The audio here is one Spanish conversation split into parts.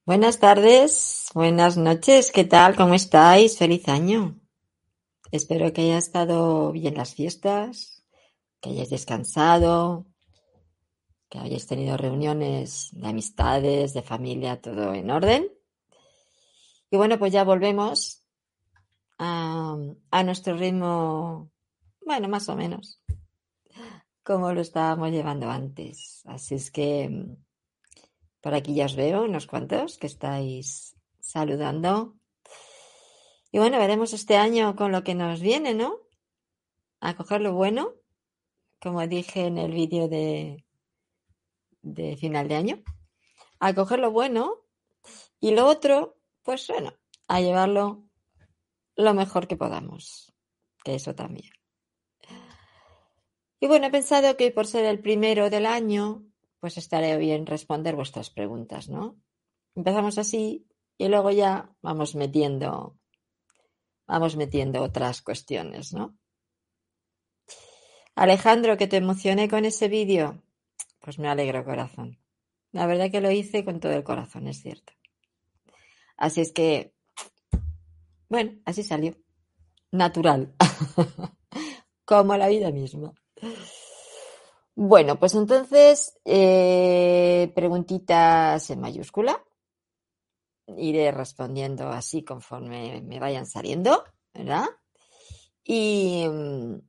Buenas tardes, buenas noches, ¿qué tal? ¿Cómo estáis? Feliz año. Espero que haya estado bien las fiestas, que hayáis descansado, que hayáis tenido reuniones de amistades, de familia, todo en orden. Y bueno, pues ya volvemos a nuestro ritmo, bueno, más o menos, como lo estábamos llevando antes. Así es que por aquí ya os veo, unos cuantos que estáis saludando. Y bueno, veremos este año con lo que nos viene, ¿no? A coger lo bueno, como dije en el vídeo de final de año, a coger lo bueno y lo otro, pues bueno, a llevarlo lo mejor que podamos, que eso también. Y bueno, he pensado que por ser el primero del año, pues estaré bien responder vuestras preguntas, ¿no? Empezamos así y luego ya vamos metiendo otras cuestiones, ¿no? Alejandro, que te emocioné con ese vídeo, pues me alegro, corazón. La verdad que lo hice con todo el corazón, es cierto. Así es que, bueno, así salió. Natural. Como la vida misma. Bueno, pues entonces, preguntitas en mayúscula. Iré respondiendo así conforme me vayan saliendo, ¿verdad? Y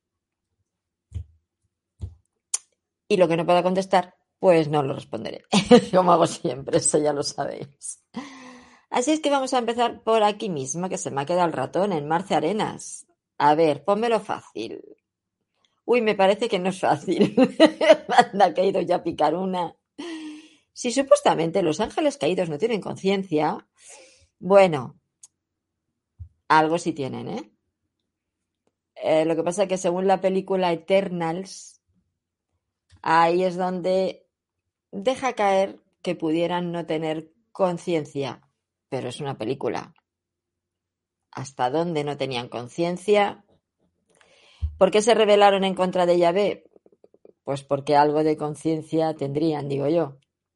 lo que no pueda contestar, pues no lo responderé. Como hago siempre, eso ya lo sabéis. Así es que vamos a empezar por aquí mismo, que se me ha quedado el ratón, en Marce Arenas. A ver, pónmelo fácil. Uy, me parece que no es fácil. Me ha caído ya picar una. Si supuestamente los ángeles caídos no tienen conciencia, bueno, algo sí tienen, ¿eh? Lo que pasa es que según la película Eternals, ahí es donde deja caer que pudieran no tener conciencia, pero es una película. ¿Hasta dónde no tenían conciencia? ¿Por qué se rebelaron en contra de Yahvé? Pues porque algo de conciencia tendrían, digo yo.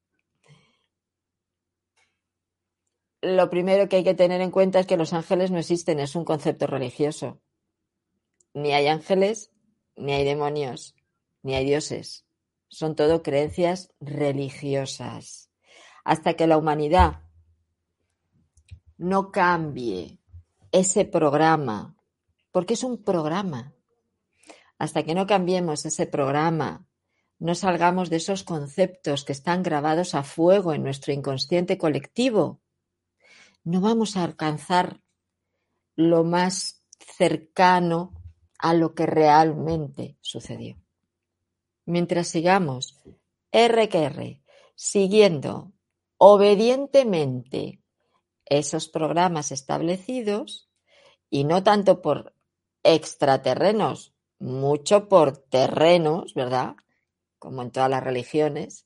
Lo primero que hay que tener en cuenta es que los ángeles no existen, es un concepto religioso. Ni hay ángeles, ni hay demonios, ni hay dioses. Son todo creencias religiosas. Hasta que la humanidad no cambie ese programa, porque es un programa, hasta que no cambiemos ese programa, no salgamos de esos conceptos que están grabados a fuego en nuestro inconsciente colectivo, no vamos a alcanzar lo más cercano a lo que realmente sucedió. Mientras sigamos R que R, siguiendo obedientemente esos programas establecidos, y no tanto por extraterrenos, mucho por terrenos, ¿verdad? Como en todas las religiones,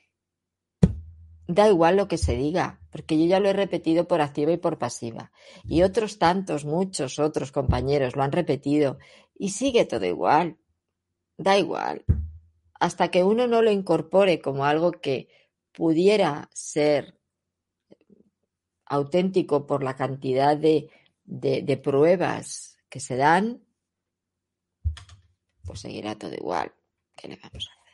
da igual lo que se diga, porque yo ya lo he repetido por activa y por pasiva. Y otros tantos, muchos otros compañeros lo han repetido y sigue todo igual. Da igual. Hasta que uno no lo incorpore como algo que pudiera ser auténtico por la cantidad de pruebas que se dan, pues seguirá todo igual. ¿Qué le vamos a hacer?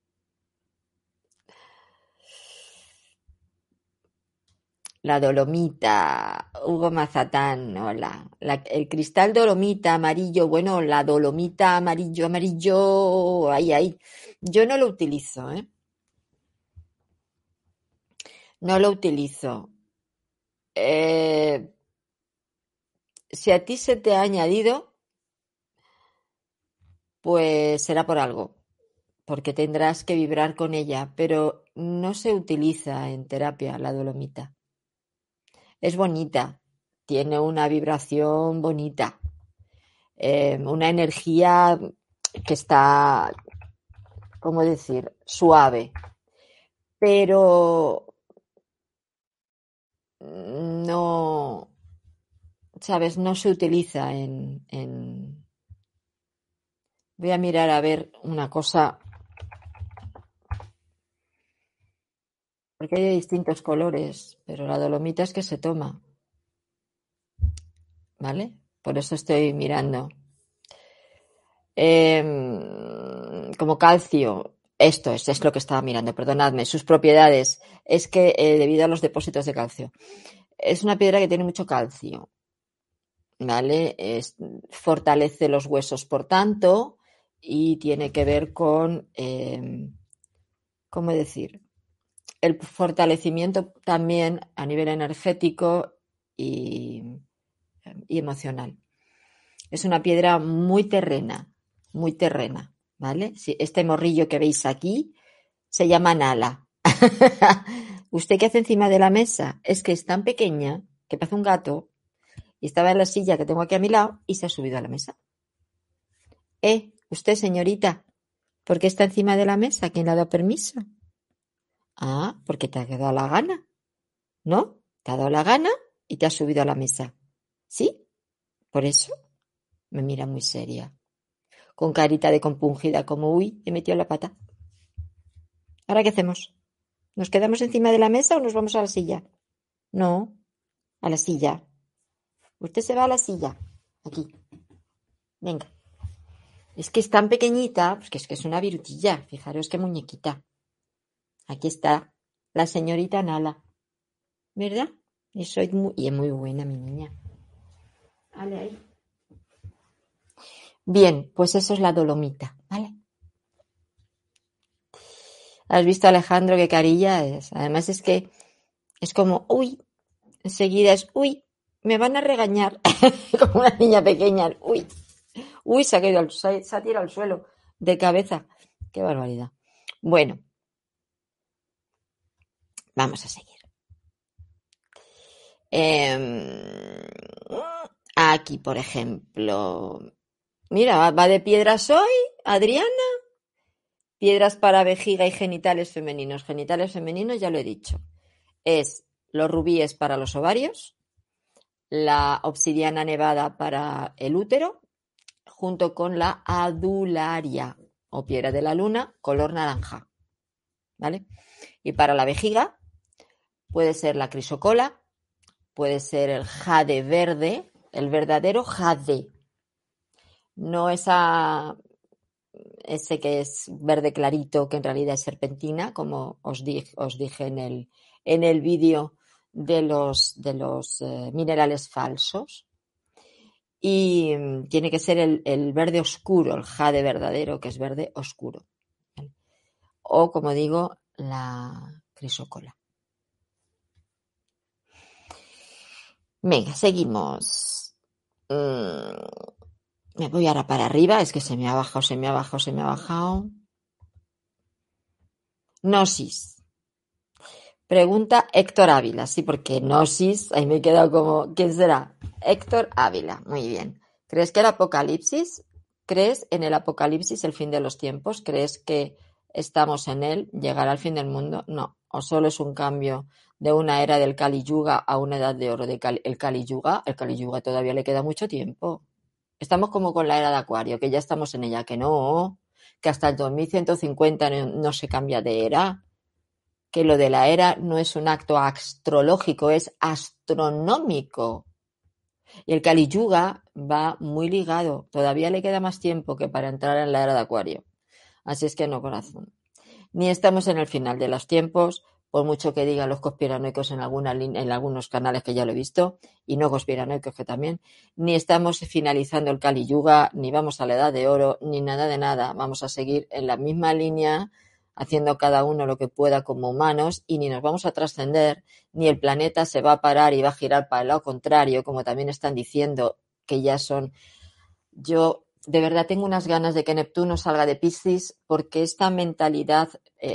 La dolomita, Hugo Mazatán, hola. El cristal dolomita amarillo, bueno, la dolomita amarillo, amarillo, ahí. Yo no lo utilizo, ¿eh? No lo utilizo. Si a ti se te ha añadido, pues será por algo, porque tendrás que vibrar con ella, pero no se utiliza en terapia la dolomita. Es bonita, tiene una vibración bonita, una energía que está, ¿cómo decir?, suave, pero no, ¿sabes? No se utiliza en... Voy a mirar a ver una cosa porque hay de distintos colores, pero la dolomita es que se toma, ¿vale? Por eso estoy mirando. Como calcio, esto es lo que estaba mirando, perdonadme, sus propiedades, es que debido a los depósitos de calcio, es una piedra que tiene mucho calcio, ¿vale? Fortalece los huesos, por tanto, y tiene que ver con, ¿cómo decir? El fortalecimiento también a nivel energético y emocional. Es una piedra muy terrena, ¿vale? Sí, este morrillo que veis aquí se llama Nala. ¿Usted qué hace encima de la mesa? Es que es tan pequeña que parece un gato y estaba en la silla que tengo aquí a mi lado y se ha subido a la mesa. Usted, señorita, ¿por qué está encima de la mesa? ¿Quién le ha dado permiso? Ah, porque te ha dado la gana, ¿no? Te ha dado la gana y te has subido a la mesa. ¿Sí? Por eso me mira muy seria, con carita de compungida, como uy, he metido la pata. ¿Ahora qué hacemos? ¿Nos quedamos encima de la mesa o nos vamos a la silla? No, a la silla. Usted se va a la silla. Aquí. Venga. Es que es tan pequeñita, pues que es una virutilla. Fijaros qué muñequita. Aquí está la señorita Nala. ¿Verdad? Y es muy buena mi niña. Vale, ahí. Bien, pues eso es la dolomita, ¿vale? ¿Has visto, Alejandro, qué carilla es? Además es que es como, uy, enseguida es, uy, me van a regañar. Como una niña pequeña, uy, uy, se ha tirado al suelo de cabeza. Qué barbaridad. Bueno, vamos a seguir. Aquí, por ejemplo, mira, va de piedras hoy, Adriana. Piedras para vejiga y genitales femeninos. Genitales femeninos, ya lo he dicho. Es los rubíes para los ovarios, la obsidiana nevada para el útero, junto con la adularia o piedra de la luna, color naranja. ¿Vale? Y para la vejiga puede ser la crisocola, puede ser el jade verde, el verdadero jade. No ese que es verde clarito, que en realidad es serpentina, como os dije en el vídeo de los minerales falsos. Y tiene que ser el verde oscuro, el jade verdadero, que es verde oscuro. ¿Vale? O, como digo, la crisocola. Venga, seguimos. Me voy ahora para arriba, es que se me ha bajado. Gnosis. Pregunta Héctor Ávila, sí, porque Gnosis, ahí me he quedado como, ¿quién será? Héctor Ávila, muy bien. ¿Crees que el apocalipsis, crees en el apocalipsis, el fin de los tiempos? ¿Crees que estamos en él, llegará al fin del mundo? No, o solo es un cambio de una era del Kali Yuga a una edad de oro. El Kali Yuga todavía le queda mucho tiempo. Estamos como con la era de Acuario, que ya estamos en ella, que no, que hasta el 2150 no se cambia de era, que lo de la era no es un acto astrológico, es astronómico. Y el Kali Yuga va muy ligado, todavía le queda más tiempo que para entrar en la era de Acuario. Así es que no, corazón. Ni estamos en el final de los tiempos, por mucho que digan los conspiranoicos en algunos canales que ya lo he visto, y no conspiranoicos que también, ni estamos finalizando el Kali Yuga, ni vamos a la edad de oro, ni nada de nada. Vamos a seguir en la misma línea, haciendo cada uno lo que pueda como humanos, y ni nos vamos a trascender, ni el planeta se va a parar y va a girar para el lado contrario, como también están diciendo que ya son. Yo de verdad tengo unas ganas de que Neptuno salga de Piscis, porque esta mentalidad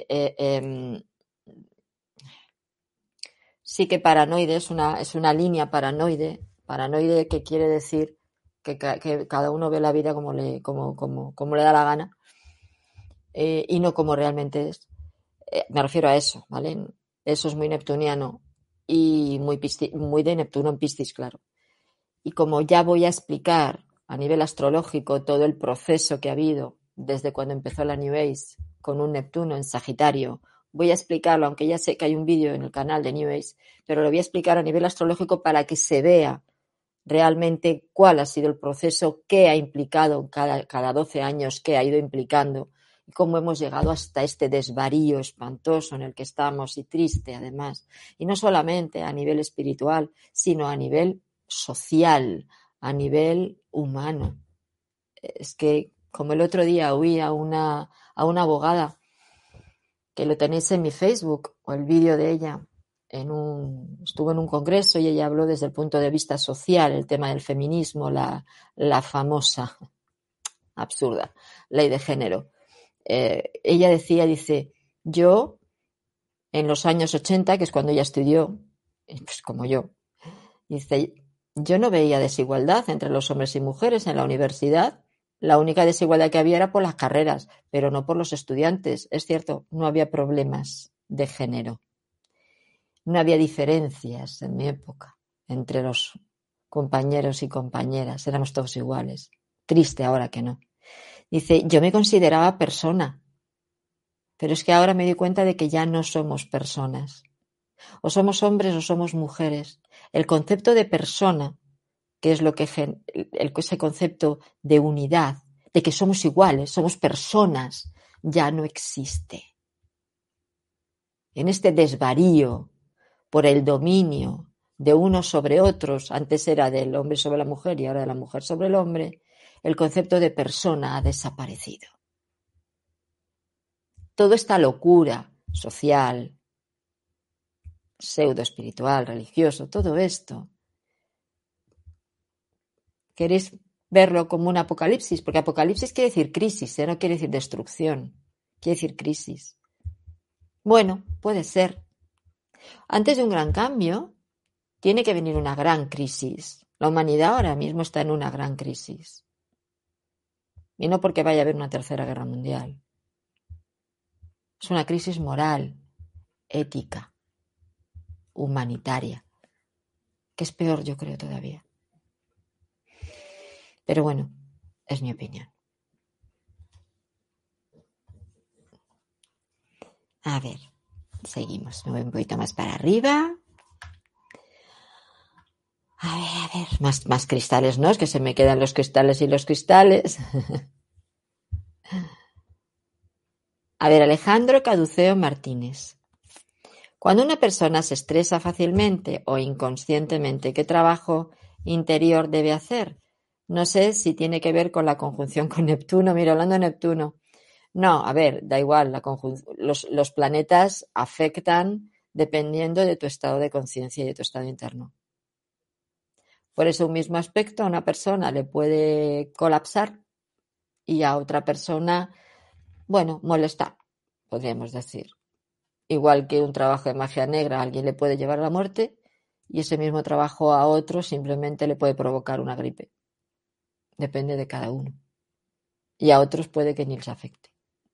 sí que paranoide es una línea paranoide que quiere decir que cada uno ve la vida como le da la gana, y no como realmente es. Me refiero a eso, ¿vale? Eso es muy neptuniano y muy de Neptuno en Piscis, claro. Y como ya voy a explicar a nivel astrológico todo el proceso que ha habido desde cuando empezó la New Age con un Neptuno en Sagitario, voy a explicarlo, aunque ya sé que hay un vídeo en el canal de New Age, pero lo voy a explicar a nivel astrológico para que se vea realmente cuál ha sido el proceso, qué ha implicado cada 12 años, qué ha ido implicando y cómo hemos llegado hasta este desvarío espantoso en el que estamos y triste además. Y no solamente a nivel espiritual, sino a nivel social, a nivel humano. Es que, como el otro día oí a una abogada, que lo tenéis en mi Facebook, o el vídeo de ella, estuvo en un congreso y ella habló desde el punto de vista social, el tema del feminismo, la famosa, absurda, ley de género. Ella dice, yo, en los años 80, que es cuando ella estudió, pues como yo, dice, yo no veía desigualdad entre los hombres y mujeres en la universidad. La única desigualdad que había era por las carreras, pero no por los estudiantes. Es cierto, no había problemas de género. No había diferencias en mi época entre los compañeros y compañeras. Éramos todos iguales. Triste ahora que no. Dice, yo me consideraba persona, pero es que ahora me doy cuenta de que ya no somos personas. O somos hombres o somos mujeres. El concepto de persona, que es lo que ese concepto de unidad, de que somos iguales, somos personas, ya no existe. En este desvarío por el dominio de unos sobre otros, antes era del hombre sobre la mujer y ahora de la mujer sobre el hombre, el concepto de persona ha desaparecido. Toda esta locura social, pseudo espiritual, religioso, todo esto, ¿queréis verlo como un apocalipsis? Porque apocalipsis quiere decir crisis, no quiere decir destrucción, quiere decir crisis. Bueno, puede ser. Antes de un gran cambio, tiene que venir una gran crisis. La humanidad ahora mismo está en una gran crisis. Y no porque vaya a haber una tercera guerra mundial. Es una crisis moral, ética, humanitaria, que es peor, yo creo, todavía. Pero bueno, es mi opinión. A ver, seguimos. Me voy un poquito más para arriba. A ver, más cristales, ¿no? Es que se me quedan los cristales y los cristales. A ver, Alejandro Caduceo Martínez. Cuando una persona se estresa fácilmente o inconscientemente, ¿qué trabajo interior debe hacer? No sé si tiene que ver con la conjunción con Neptuno. Mira, hablando de Neptuno. No, a ver, da igual. Los planetas afectan dependiendo de tu estado de conciencia y de tu estado interno. Por eso un mismo aspecto a una persona le puede colapsar y a otra persona, bueno, molestar, podríamos decir. Igual que un trabajo de magia negra a alguien le puede llevar a la muerte y ese mismo trabajo a otro simplemente le puede provocar una gripe. Depende de cada uno. Y a otros puede que ni les afecte.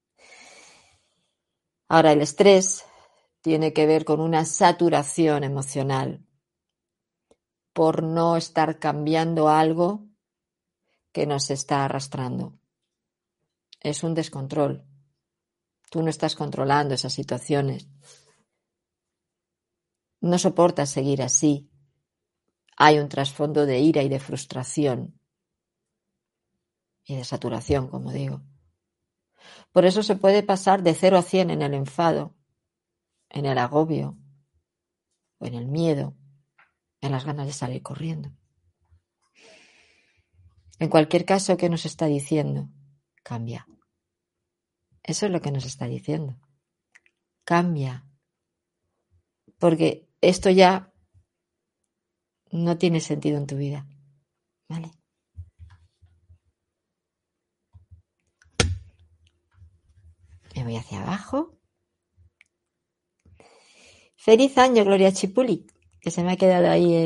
Ahora, el estrés tiene que ver con una saturación emocional por no estar cambiando algo que nos está arrastrando. Es un descontrol. Tú no estás controlando esas situaciones. No soportas seguir así. Hay un trasfondo de ira y de frustración y de saturación, como digo. Por eso se puede pasar de 0 a 100 en el enfado, en el agobio, o en el miedo, en las ganas de salir corriendo. En cualquier caso, ¿qué nos está diciendo? Cambia. Eso es lo que nos está diciendo. Cambia. Porque esto ya no tiene sentido en tu vida. ¿Vale? Me voy hacia abajo. Feliz año, Gloria Chipuli, que se me ha quedado ahí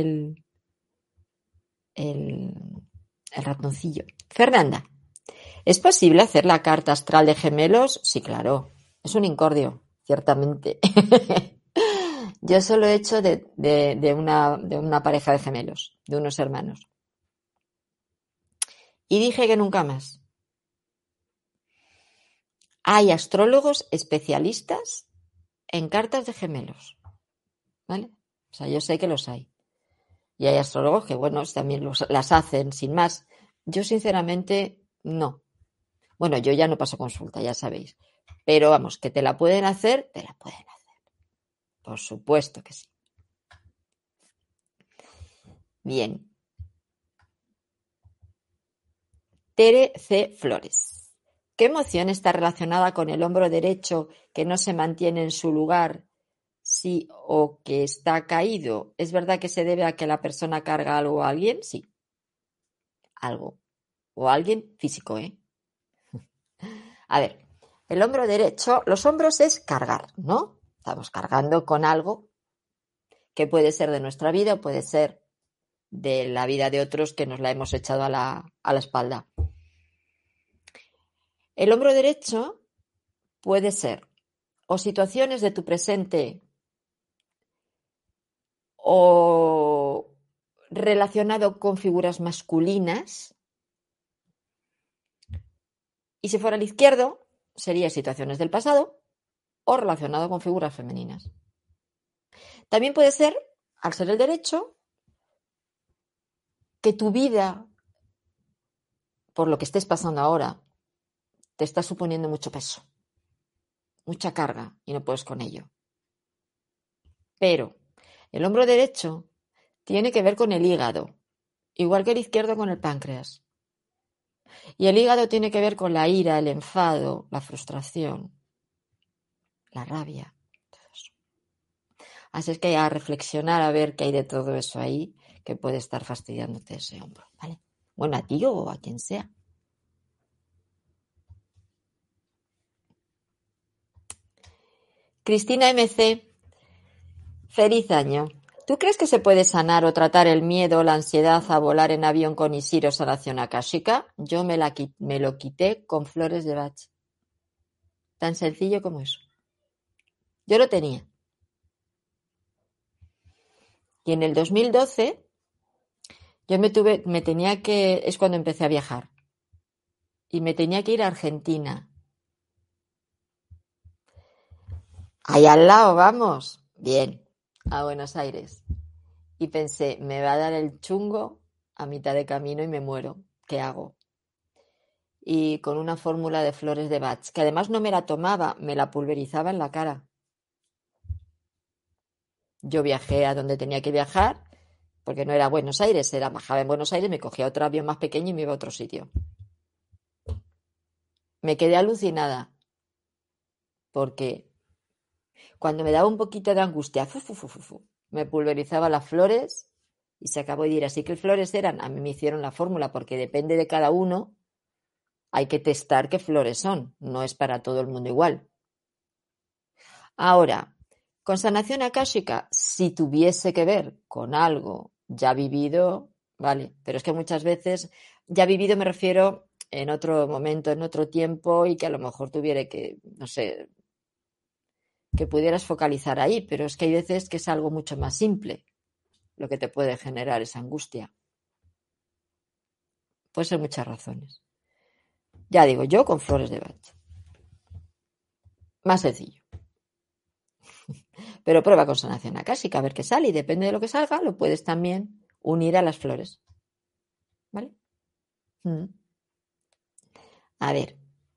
el ratoncillo. Fernanda, ¿es posible hacer la carta astral de gemelos? Sí, claro. Es un incordio, ciertamente. Yo solo he hecho de una pareja de gemelos, de unos hermanos. Y dije que nunca más. Hay astrólogos especialistas en cartas de gemelos, ¿vale? O sea, yo sé que los hay. Y hay astrólogos que, bueno, también las hacen sin más. Yo, sinceramente, no. Bueno, yo ya no paso consulta, ya sabéis. Pero vamos, que te la pueden hacer, te la pueden hacer. Por supuesto que sí. Bien. Tere C. Flores. ¿Qué emoción está relacionada con el hombro derecho que no se mantiene en su lugar sí o que está caído? ¿Es verdad que se debe a que la persona carga algo o alguien? Sí, algo. O alguien físico, ¿eh? A ver, el hombro derecho, los hombros es cargar, ¿no? Estamos cargando con algo que puede ser de nuestra vida o puede ser de la vida de otros que nos la hemos echado a la espalda. El hombro derecho puede ser o situaciones de tu presente o relacionado con figuras masculinas, y si fuera el izquierdo sería situaciones del pasado o relacionado con figuras femeninas. También puede ser, al ser el derecho, que tu vida, por lo que estés pasando ahora, te está suponiendo mucho peso, mucha carga y no puedes con ello. Pero el hombro derecho tiene que ver con el hígado, igual que el izquierdo con el páncreas. Y el hígado tiene que ver con la ira, el enfado, la frustración, la rabia, todo eso. Así es que a reflexionar a ver qué hay de todo eso ahí que puede estar fastidiándote ese hombro, ¿vale? Bueno, a ti o a quien sea. Cristina MC, feliz año. ¿Tú crees que se puede sanar o tratar el miedo o la ansiedad a volar en avión con Isiro sanación akáshica? Yo me lo quité con flores de Bach. Tan sencillo como eso. Yo lo tenía. Y en el 2012 yo es cuando empecé a viajar. Y me tenía que ir a Argentina. Ahí al lado, vamos. Bien, a Buenos Aires. Y pensé, me va a dar el chungo a mitad de camino y me muero. ¿Qué hago? Y con una fórmula de flores de Bach, que además no me la tomaba, me la pulverizaba en la cara. Yo viajé a donde tenía que viajar, porque no era Buenos Aires, bajaba en Buenos Aires, me cogía otro avión más pequeño y me iba a otro sitio. Me quedé alucinada, porque cuando me daba un poquito de angustia, me pulverizaba las flores y se acabó de ir. Así que flores a mí me hicieron la fórmula, porque depende de cada uno, hay que testar qué flores son, no es para todo el mundo igual. Ahora, con sanación akáshica, si tuviese que ver con algo ya vivido, vale, pero es que muchas veces, ya vivido me refiero en otro momento, en otro tiempo, y que a lo mejor tuviera que, no sé, que pudieras focalizar ahí, pero es que hay veces que es algo mucho más simple lo que te puede generar esa angustia. Puede ser muchas razones. Ya digo, yo con flores de Bach. Más sencillo. Pero prueba con sanación akáshica a ver qué sale, y depende de lo que salga, lo puedes también unir a las flores. ¿Vale? A ver.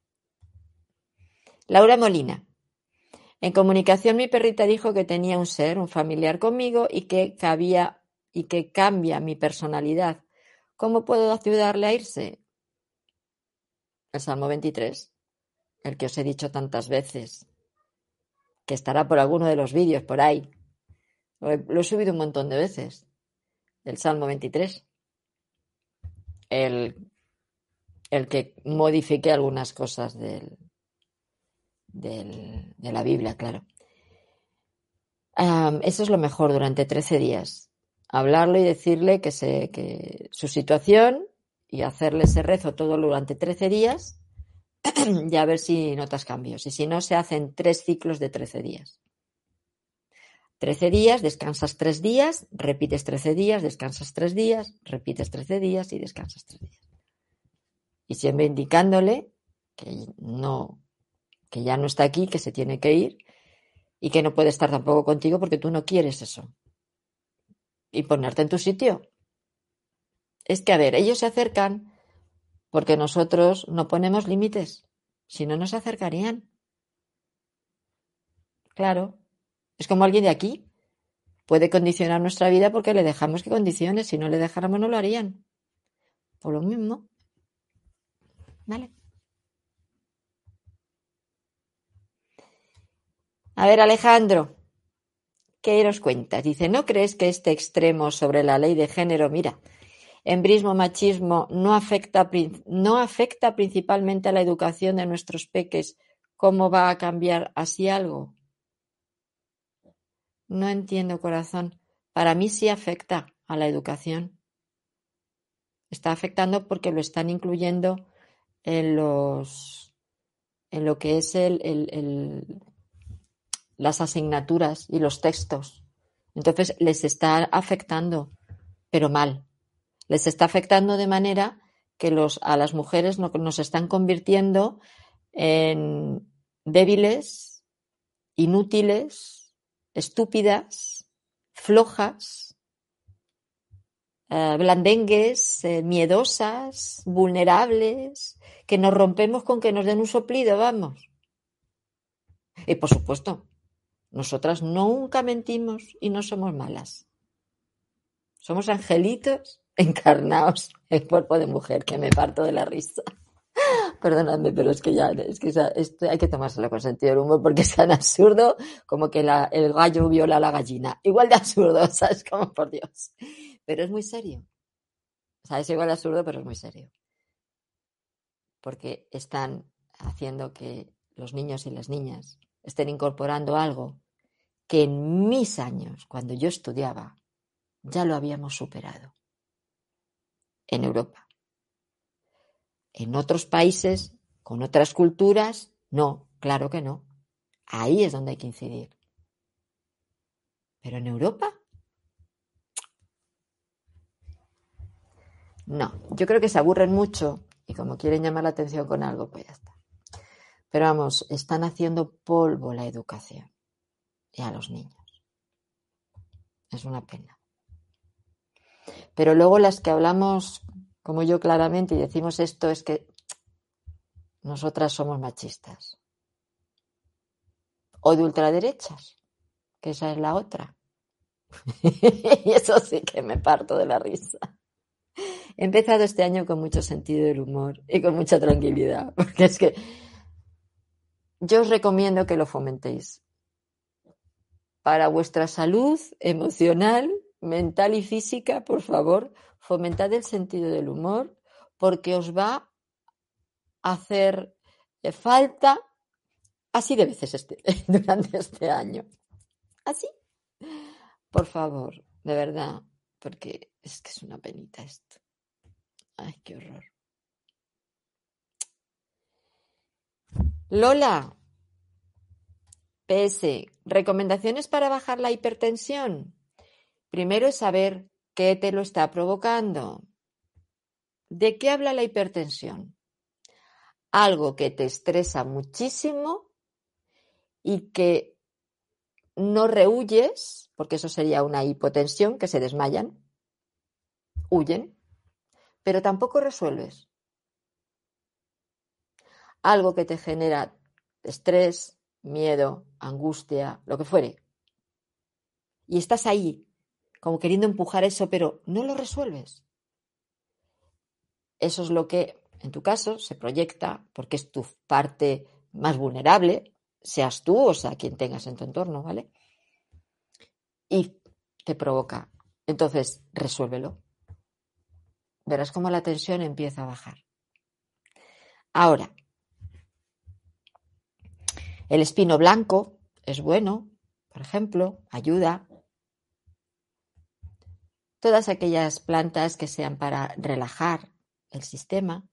Laura Molina. En comunicación mi perrita dijo que tenía un familiar conmigo y que cambia mi personalidad. ¿Cómo puedo ayudarle a irse? El Salmo 23, el que os he dicho tantas veces, que estará por alguno de los vídeos por ahí. Lo he subido un montón de veces. El Salmo 23. El que modifique algunas cosas de la Biblia, claro. Eso es lo mejor durante 13 días. Hablarlo y decirle que su situación, y hacerle ese rezo todo durante 13 días y a ver si notas cambios. Y si no, se hacen 3 ciclos de 13 días. 13 días, descansas 3 días, repites 13 días, descansas 3 días, repites 13 días y descansas 3 días. Y siempre indicándole que ya no está aquí, que se tiene que ir, y que no puede estar tampoco contigo porque tú no quieres eso. Y ponerte en tu sitio. Es que, a ver, ellos se acercan porque nosotros no ponemos límites. Si no, no se acercarían. Claro. Es como alguien de aquí. Puede condicionar nuestra vida porque le dejamos que condicione. Si no le dejáramos, no lo harían. Por lo mismo. ¿Vale? A ver, Alejandro, ¿qué nos cuentas? Dice, ¿no crees que este extremo sobre la ley de género, mira, embrismo, machismo, no afecta principalmente a la educación de nuestros peques? ¿Cómo va a cambiar así algo? No entiendo, corazón. Para mí sí afecta a la educación. Está afectando porque lo están incluyendo en lo que es las asignaturas y los textos. Entonces les está afectando, pero mal. Les está afectando de manera que a las mujeres nos están convirtiendo en débiles, inútiles, estúpidas, flojas, blandengues, miedosas, vulnerables, que nos rompemos con que nos den un soplido, vamos. Y por supuesto, nosotras nunca mentimos y no somos malas. Somos angelitos encarnados en cuerpo de mujer, que me parto de la risa. Perdóname, pero es que esto hay que tomárselo con sentido del humor porque es tan absurdo como que el gallo viola a la gallina. Igual de absurdo, ¿sabes? Como por Dios. Pero es muy serio. O sea, es igual de absurdo, pero es muy serio. Porque están haciendo que los niños y las niñas estén incorporando algo que en mis años, cuando yo estudiaba, ya lo habíamos superado. En Europa. En otros países, con otras culturas, no, claro que no. Ahí es donde hay que incidir. Pero en Europa, no. Yo creo que se aburren mucho y como quieren llamar la atención con algo, pues ya está. Pero vamos, están haciendo polvo la educación y a los niños. Es una pena. Pero luego las que hablamos, como yo claramente, y decimos esto, es que nosotras somos machistas. O de ultraderechas, que esa es la otra. Y eso sí que me parto de la risa. He empezado este año con mucho sentido del humor y con mucha tranquilidad, porque es que yo os recomiendo que lo fomentéis. Para vuestra salud emocional, mental y física, por favor, fomentad el sentido del humor, porque os va a hacer falta así de veces durante este año. Así. Por favor, de verdad, porque es que es una penita esto. Ay, qué horror. Lola, PS, recomendaciones para bajar la hipertensión. Primero es saber qué te lo está provocando. ¿De qué habla la hipertensión? Algo que te estresa muchísimo y que no rehuyes, porque eso sería una hipotensión, que se desmayan, huyen, pero tampoco resuelves. Algo que te genera estrés, miedo, angustia, lo que fuere. Y estás ahí, como queriendo empujar eso, pero no lo resuelves. Eso es lo que, en tu caso, se proyecta porque es tu parte más vulnerable, seas tú o sea quien tengas en tu entorno, ¿vale? Y te provoca. Entonces, resuélvelo. Verás cómo la tensión empieza a bajar. Ahora, el espino blanco es bueno, por ejemplo, ayuda. Todas aquellas plantas que sean para relajar el sistema.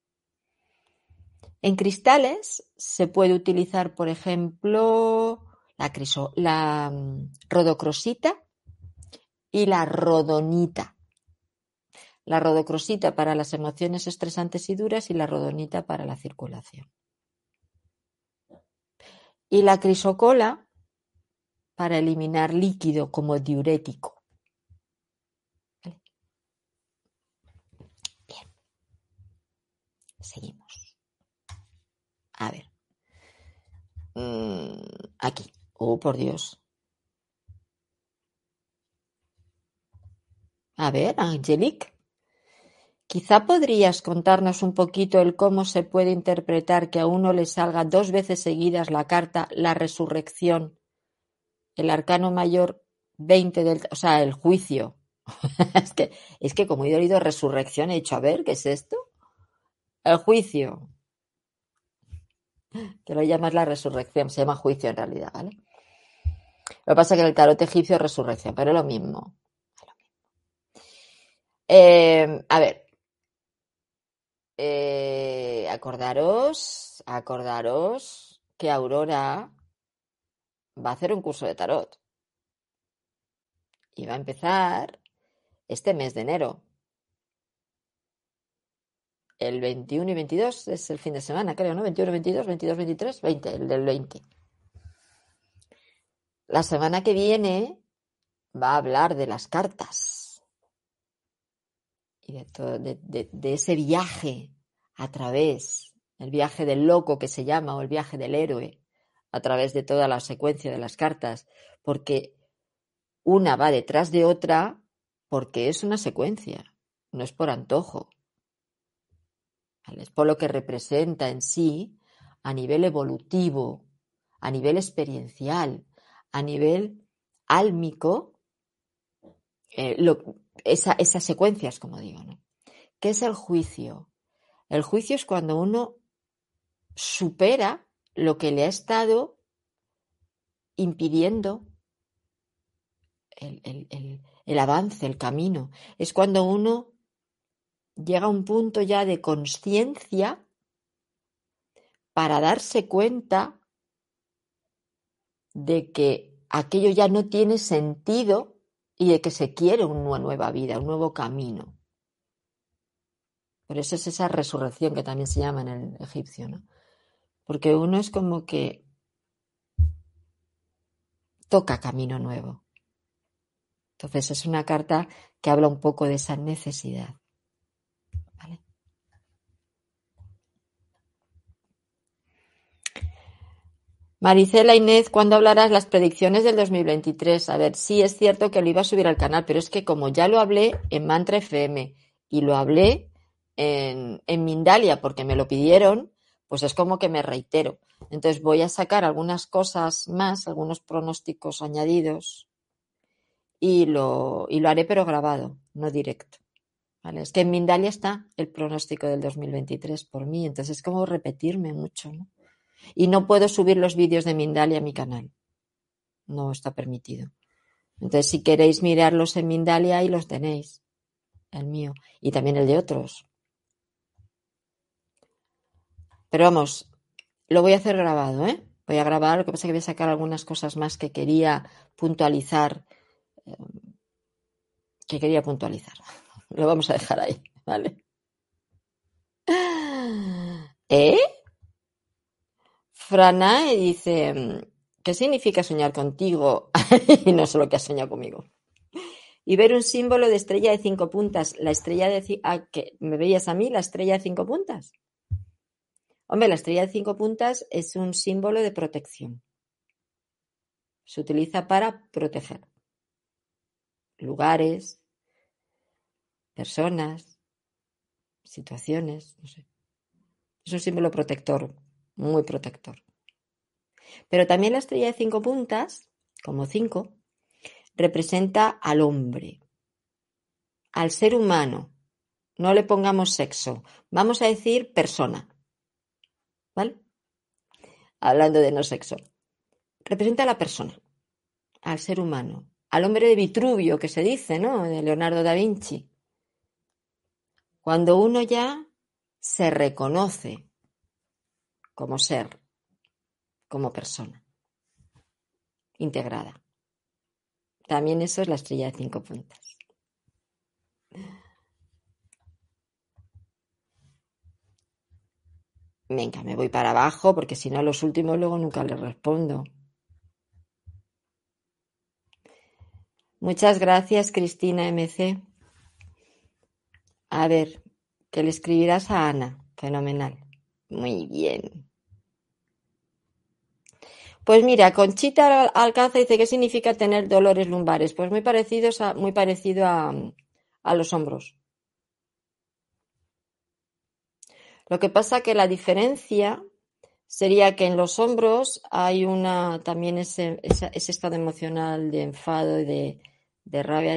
En cristales se puede utilizar, por ejemplo, la rodocrosita y la rodonita. La rodocrosita para las emociones estresantes y duras y la rodonita para la circulación. Y la crisocola para eliminar líquido como diurético. ¿Vale? Bien. Seguimos. A ver. Aquí. Oh, por Dios. A ver, Angelique. Quizá podrías contarnos un poquito el cómo se puede interpretar que a uno le salga 2 veces seguidas la carta La Resurrección, el arcano mayor 20 o sea, el juicio. es que como he oído resurrección he dicho, a ver, ¿qué es esto? El juicio, que lo llamas la resurrección, se llama juicio en realidad, ¿vale? Lo que pasa es que en el tarot egipcio es resurrección, pero es lo mismo. A ver, acordaros que Aurora va a hacer un curso de tarot y va a empezar este mes de enero. El 21 y 22 es el fin de semana, creo, ¿no? 21, 22, 22, 23, 20, el del 20. La semana que viene va a hablar de las cartas y de ese viaje a través, el viaje del loco que se llama, o el viaje del héroe, a través de toda la secuencia de las cartas, porque una va detrás de otra porque es una secuencia, no es por antojo. ¿Vale? Es por lo que representa en sí a nivel evolutivo, a nivel experiencial, a nivel álmico, esas secuencias, como digo, ¿no? ¿Qué es el juicio? El juicio es cuando uno supera lo que le ha estado impidiendo el avance, el camino. Es cuando uno llega a un punto ya de consciencia para darse cuenta de que aquello ya no tiene sentido y de que se quiere una nueva vida, un nuevo camino. Por eso es esa resurrección que también se llama en el egipcio, ¿no? Porque uno es como que toca camino nuevo. Entonces es una carta que habla un poco de esa necesidad. ¿Vale? Maricela Inés, ¿cuándo hablarás las predicciones del 2023? A ver, sí es cierto que lo iba a subir al canal, pero es que como ya lo hablé en Mantra FM y lo hablé en Mindalia porque me lo pidieron, pues es como que me reitero. Entonces voy a sacar algunas cosas más, algunos pronósticos añadidos y lo haré pero grabado, no directo. ¿Vale? Es que en Mindalia está el pronóstico del 2023 por mí, entonces es como repetirme mucho, ¿no? Y no puedo subir los vídeos de Mindalia a mi canal. No está permitido. Entonces, si queréis mirarlos en Mindalia, ahí los tenéis. El mío. Y también el de otros. Pero vamos, lo voy a hacer grabado, ¿eh? Voy a grabar, lo que pasa es que voy a sacar algunas cosas más que quería puntualizar. Lo vamos a dejar ahí, ¿vale? Franae dice, ¿qué significa soñar contigo? Y no solo que has soñado conmigo. Y ver un símbolo de estrella de 5 puntas. La estrella de... ¿qué? ¿Me veías a mí la estrella de 5 puntas? Hombre, la estrella de 5 puntas es un símbolo de protección. Se utiliza para proteger lugares, personas, situaciones, no sé. Es un símbolo protector, muy protector. Pero también la estrella de 5 puntas, como 5, representa al hombre, al ser humano. No le pongamos sexo, vamos a decir persona, ¿vale? Hablando de no sexo. Representa a la persona, al ser humano, al hombre de Vitruvio, que se dice, ¿no? De Leonardo da Vinci. Cuando uno ya se reconoce como ser, como persona, integrada. También eso es la estrella de 5 puntas. Venga, me voy para abajo porque si no a los últimos luego nunca les respondo. Muchas gracias, Cristina MC. A ver, que le escribirás a Ana. Fenomenal. Muy bien. Pues mira, Conchita Alcaza dice, ¿qué significa tener dolores lumbares? Pues muy parecido a los hombros. Lo que pasa que la diferencia sería que en los hombros hay también ese estado emocional de enfado, de rabia,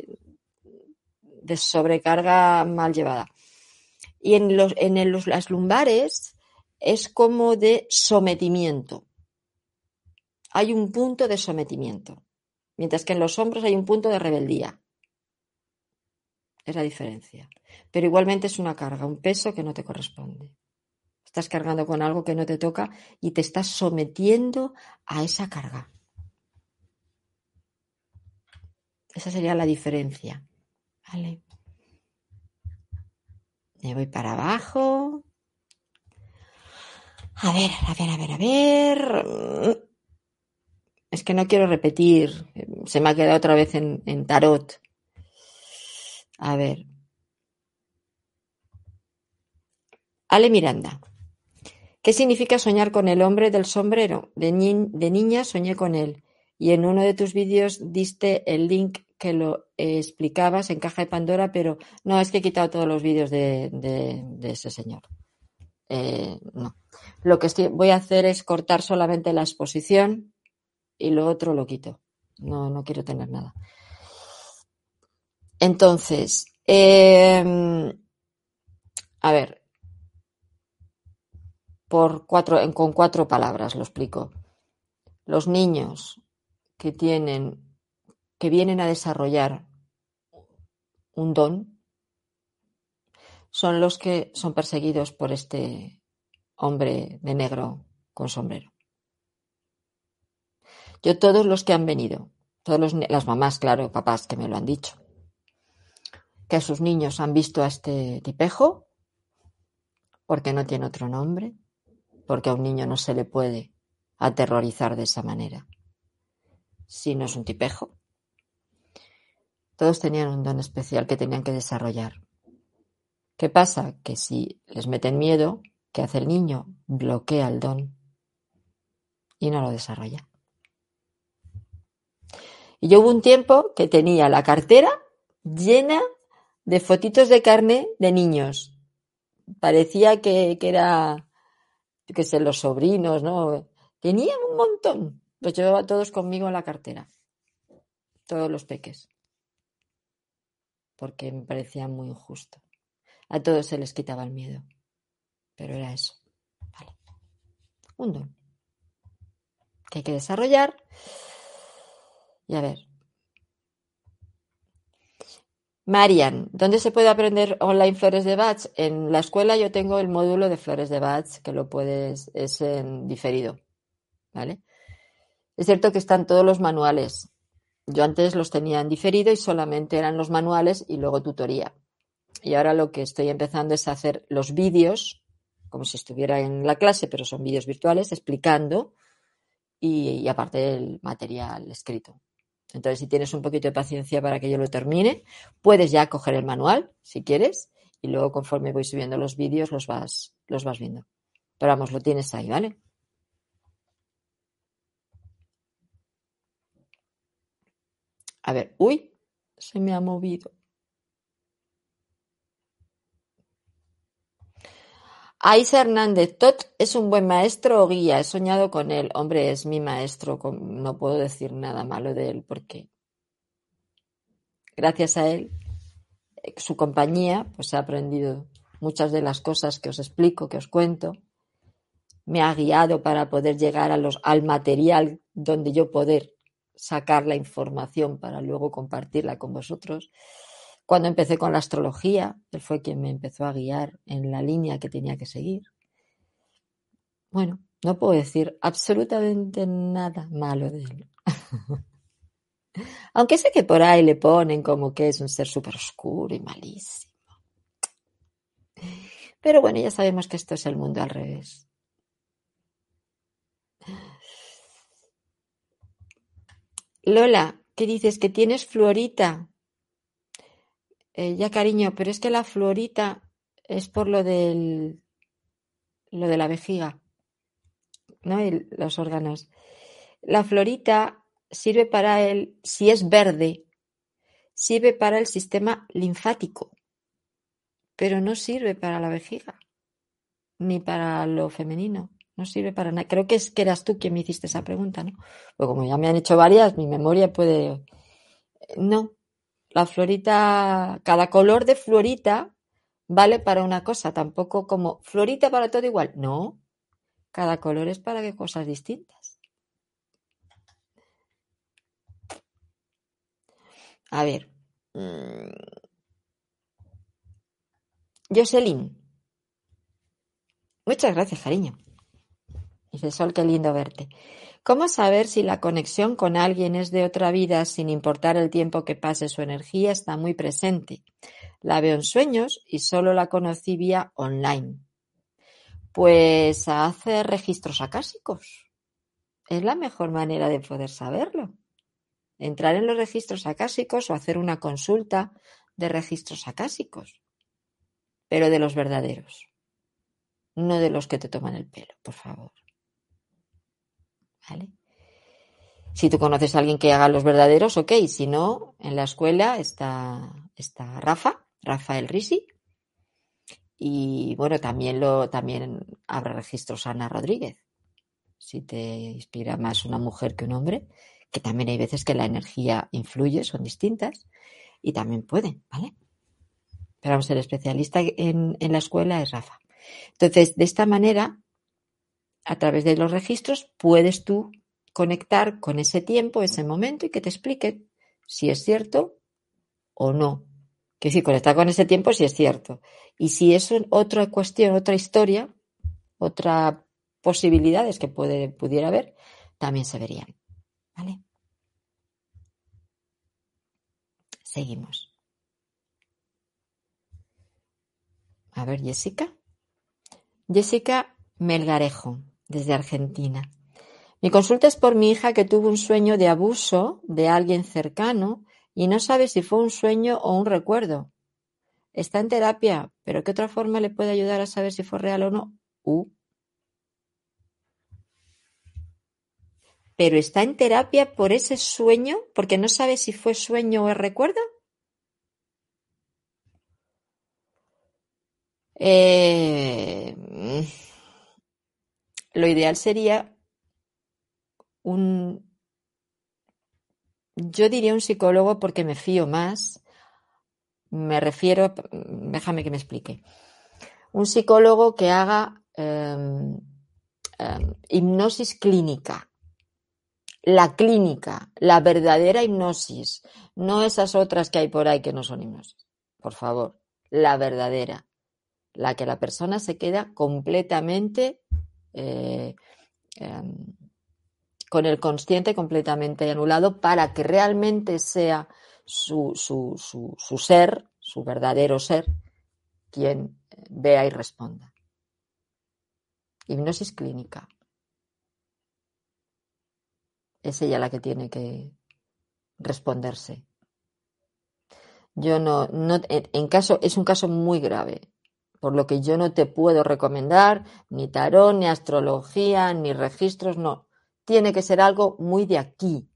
de sobrecarga mal llevada. Y en las lumbares es como de sometimiento. Hay un punto de sometimiento, mientras que en los hombros hay un punto de rebeldía. Es la diferencia. Pero igualmente es una carga, un peso que no te corresponde. Estás cargando con algo que no te toca y te estás sometiendo a esa carga. Esa sería la diferencia. Vale. Me voy para abajo. A ver. Es que no quiero repetir. Se me ha quedado otra vez en tarot. A ver. Ale Miranda. ¿Qué significa soñar con el hombre del sombrero? De niña soñé con él. Y en uno de tus vídeos diste el link que lo explicabas en Caja de Pandora, pero no, es que he quitado todos los vídeos de ese señor. No. Lo que voy a hacer es cortar solamente la exposición y lo otro lo quito. No quiero tener nada. Entonces, a ver, con 4 palabras lo explico. Los niños que vienen a desarrollar un don son los que son perseguidos por este hombre de negro con sombrero. Yo, todos los que han venido, las mamás, claro, papás que me lo han dicho, que a sus niños han visto a este tipejo, porque no tiene otro nombre, porque a un niño no se le puede aterrorizar de esa manera si no es un tipejo. Todos tenían un don especial que tenían que desarrollar. ¿Qué pasa? Que si les meten miedo, ¿qué hace el niño? Bloquea el don y no lo desarrolla. Y yo hubo un tiempo que tenía la cartera llena de fotitos de carne de niños. Parecía que era, yo qué sé, los sobrinos, ¿no? Tenían un montón. Los llevaba todos conmigo en la cartera. Todos los peques. Porque me parecía muy injusto. A todos se les quitaba el miedo. Pero era eso. Vale. Un don que hay que desarrollar. Y a ver. Marian, ¿dónde se puede aprender online flores de Bach? En la escuela yo tengo el módulo de flores de Bach, que es en diferido, ¿vale? Es cierto que están todos los manuales. Yo antes los tenía en diferido y solamente eran los manuales y luego tutoría. Y ahora lo que estoy empezando es hacer los vídeos, como si estuviera en la clase, pero son vídeos virtuales, explicando y aparte el material escrito. Entonces, si tienes un poquito de paciencia para que yo lo termine, puedes ya coger el manual, si quieres, y luego conforme voy subiendo los vídeos los vas viendo. Pero vamos, lo tienes ahí, ¿vale? A ver, uy, se me ha movido. Aisa Hernández, Tot es un buen maestro o guía, he soñado con él. Hombre, es mi maestro, no puedo decir nada malo de él porque gracias a él, su compañía, pues he aprendido muchas de las cosas que os explico, que os cuento. Me ha guiado para poder llegar al material donde yo poder sacar la información para luego compartirla con vosotros. Cuando empecé con la astrología, él fue quien me empezó a guiar en la línea que tenía que seguir. Bueno, no puedo decir absolutamente nada malo de él. Aunque sé que por ahí le ponen como que es un ser súper oscuro y malísimo. Pero bueno, ya sabemos que esto es el mundo al revés. Lola, ¿Qué dices? Que tienes fluorita. Ya, cariño, pero es que la fluorita es por lo de la vejiga, ¿no? Y los órganos. La fluorita sirve si es verde, sirve para el sistema linfático, pero no sirve para la vejiga, ni para lo femenino. No sirve para nada. Creo que eras tú quien me hiciste esa pregunta, ¿no? Pues como ya me han hecho varias, mi memoria puede... No, la fluorita, cada color de fluorita vale para una cosa, tampoco como fluorita para todo igual. No, cada color es para qué cosas distintas. A ver. Jocelyn, muchas gracias, cariño. Dice Sol, qué lindo verte. ¿Cómo saber si la conexión con alguien es de otra vida sin importar el tiempo que pase? Su energía está muy presente. La veo en sueños y solo la conocí vía online. Pues hacer registros acásicos. Es la mejor manera de poder saberlo. Entrar en los registros acásicos o hacer una consulta de registros acásicos. Pero de los verdaderos. No de los que te toman el pelo, por favor. ¿Vale? Si tú conoces a alguien que haga los verdaderos, ok. Si no, en la escuela está Rafael Risi. Y bueno, también habrá registros Ana Rodríguez. Si te inspira más una mujer que un hombre, que también hay veces que la energía influye, son distintas, y también pueden, ¿vale? Pero vamos, el especialista en la escuela es Rafa. Entonces, de esta manera, a través de los registros, puedes tú conectar con ese tiempo, ese momento, y que te expliquen si es cierto o no. Que si conectar con ese tiempo, si es cierto. Y si es otra cuestión, otra historia, otra posibilidades que pudiera haber, también se verían. ¿Vale? Seguimos. A ver, Jessica. Jessica Melgarejo, desde Argentina. Mi consulta es por mi hija que tuvo un sueño de abuso de alguien cercano y no sabe si fue un sueño o un recuerdo. Está en terapia, pero ¿qué otra forma le puede ayudar a saber si fue real o no? Pero está en terapia por ese sueño, porque no sabe si fue sueño o es recuerdo. Lo ideal sería yo diría un psicólogo porque me fío más. Me refiero, déjame que me explique. Un psicólogo que haga hipnosis clínica. La clínica, la verdadera hipnosis, no esas otras que hay por ahí que no son hipnosis. Por favor, la verdadera, la que la persona se queda completamente con el consciente completamente anulado para que realmente sea su ser, su verdadero ser, quien vea y responda. Hipnosis clínica. Es ella la que tiene que responderse. Yo no, es un caso muy grave, por lo que yo no te puedo recomendar ni tarot, ni astrología, ni registros, no. Tiene que ser algo muy de aquí.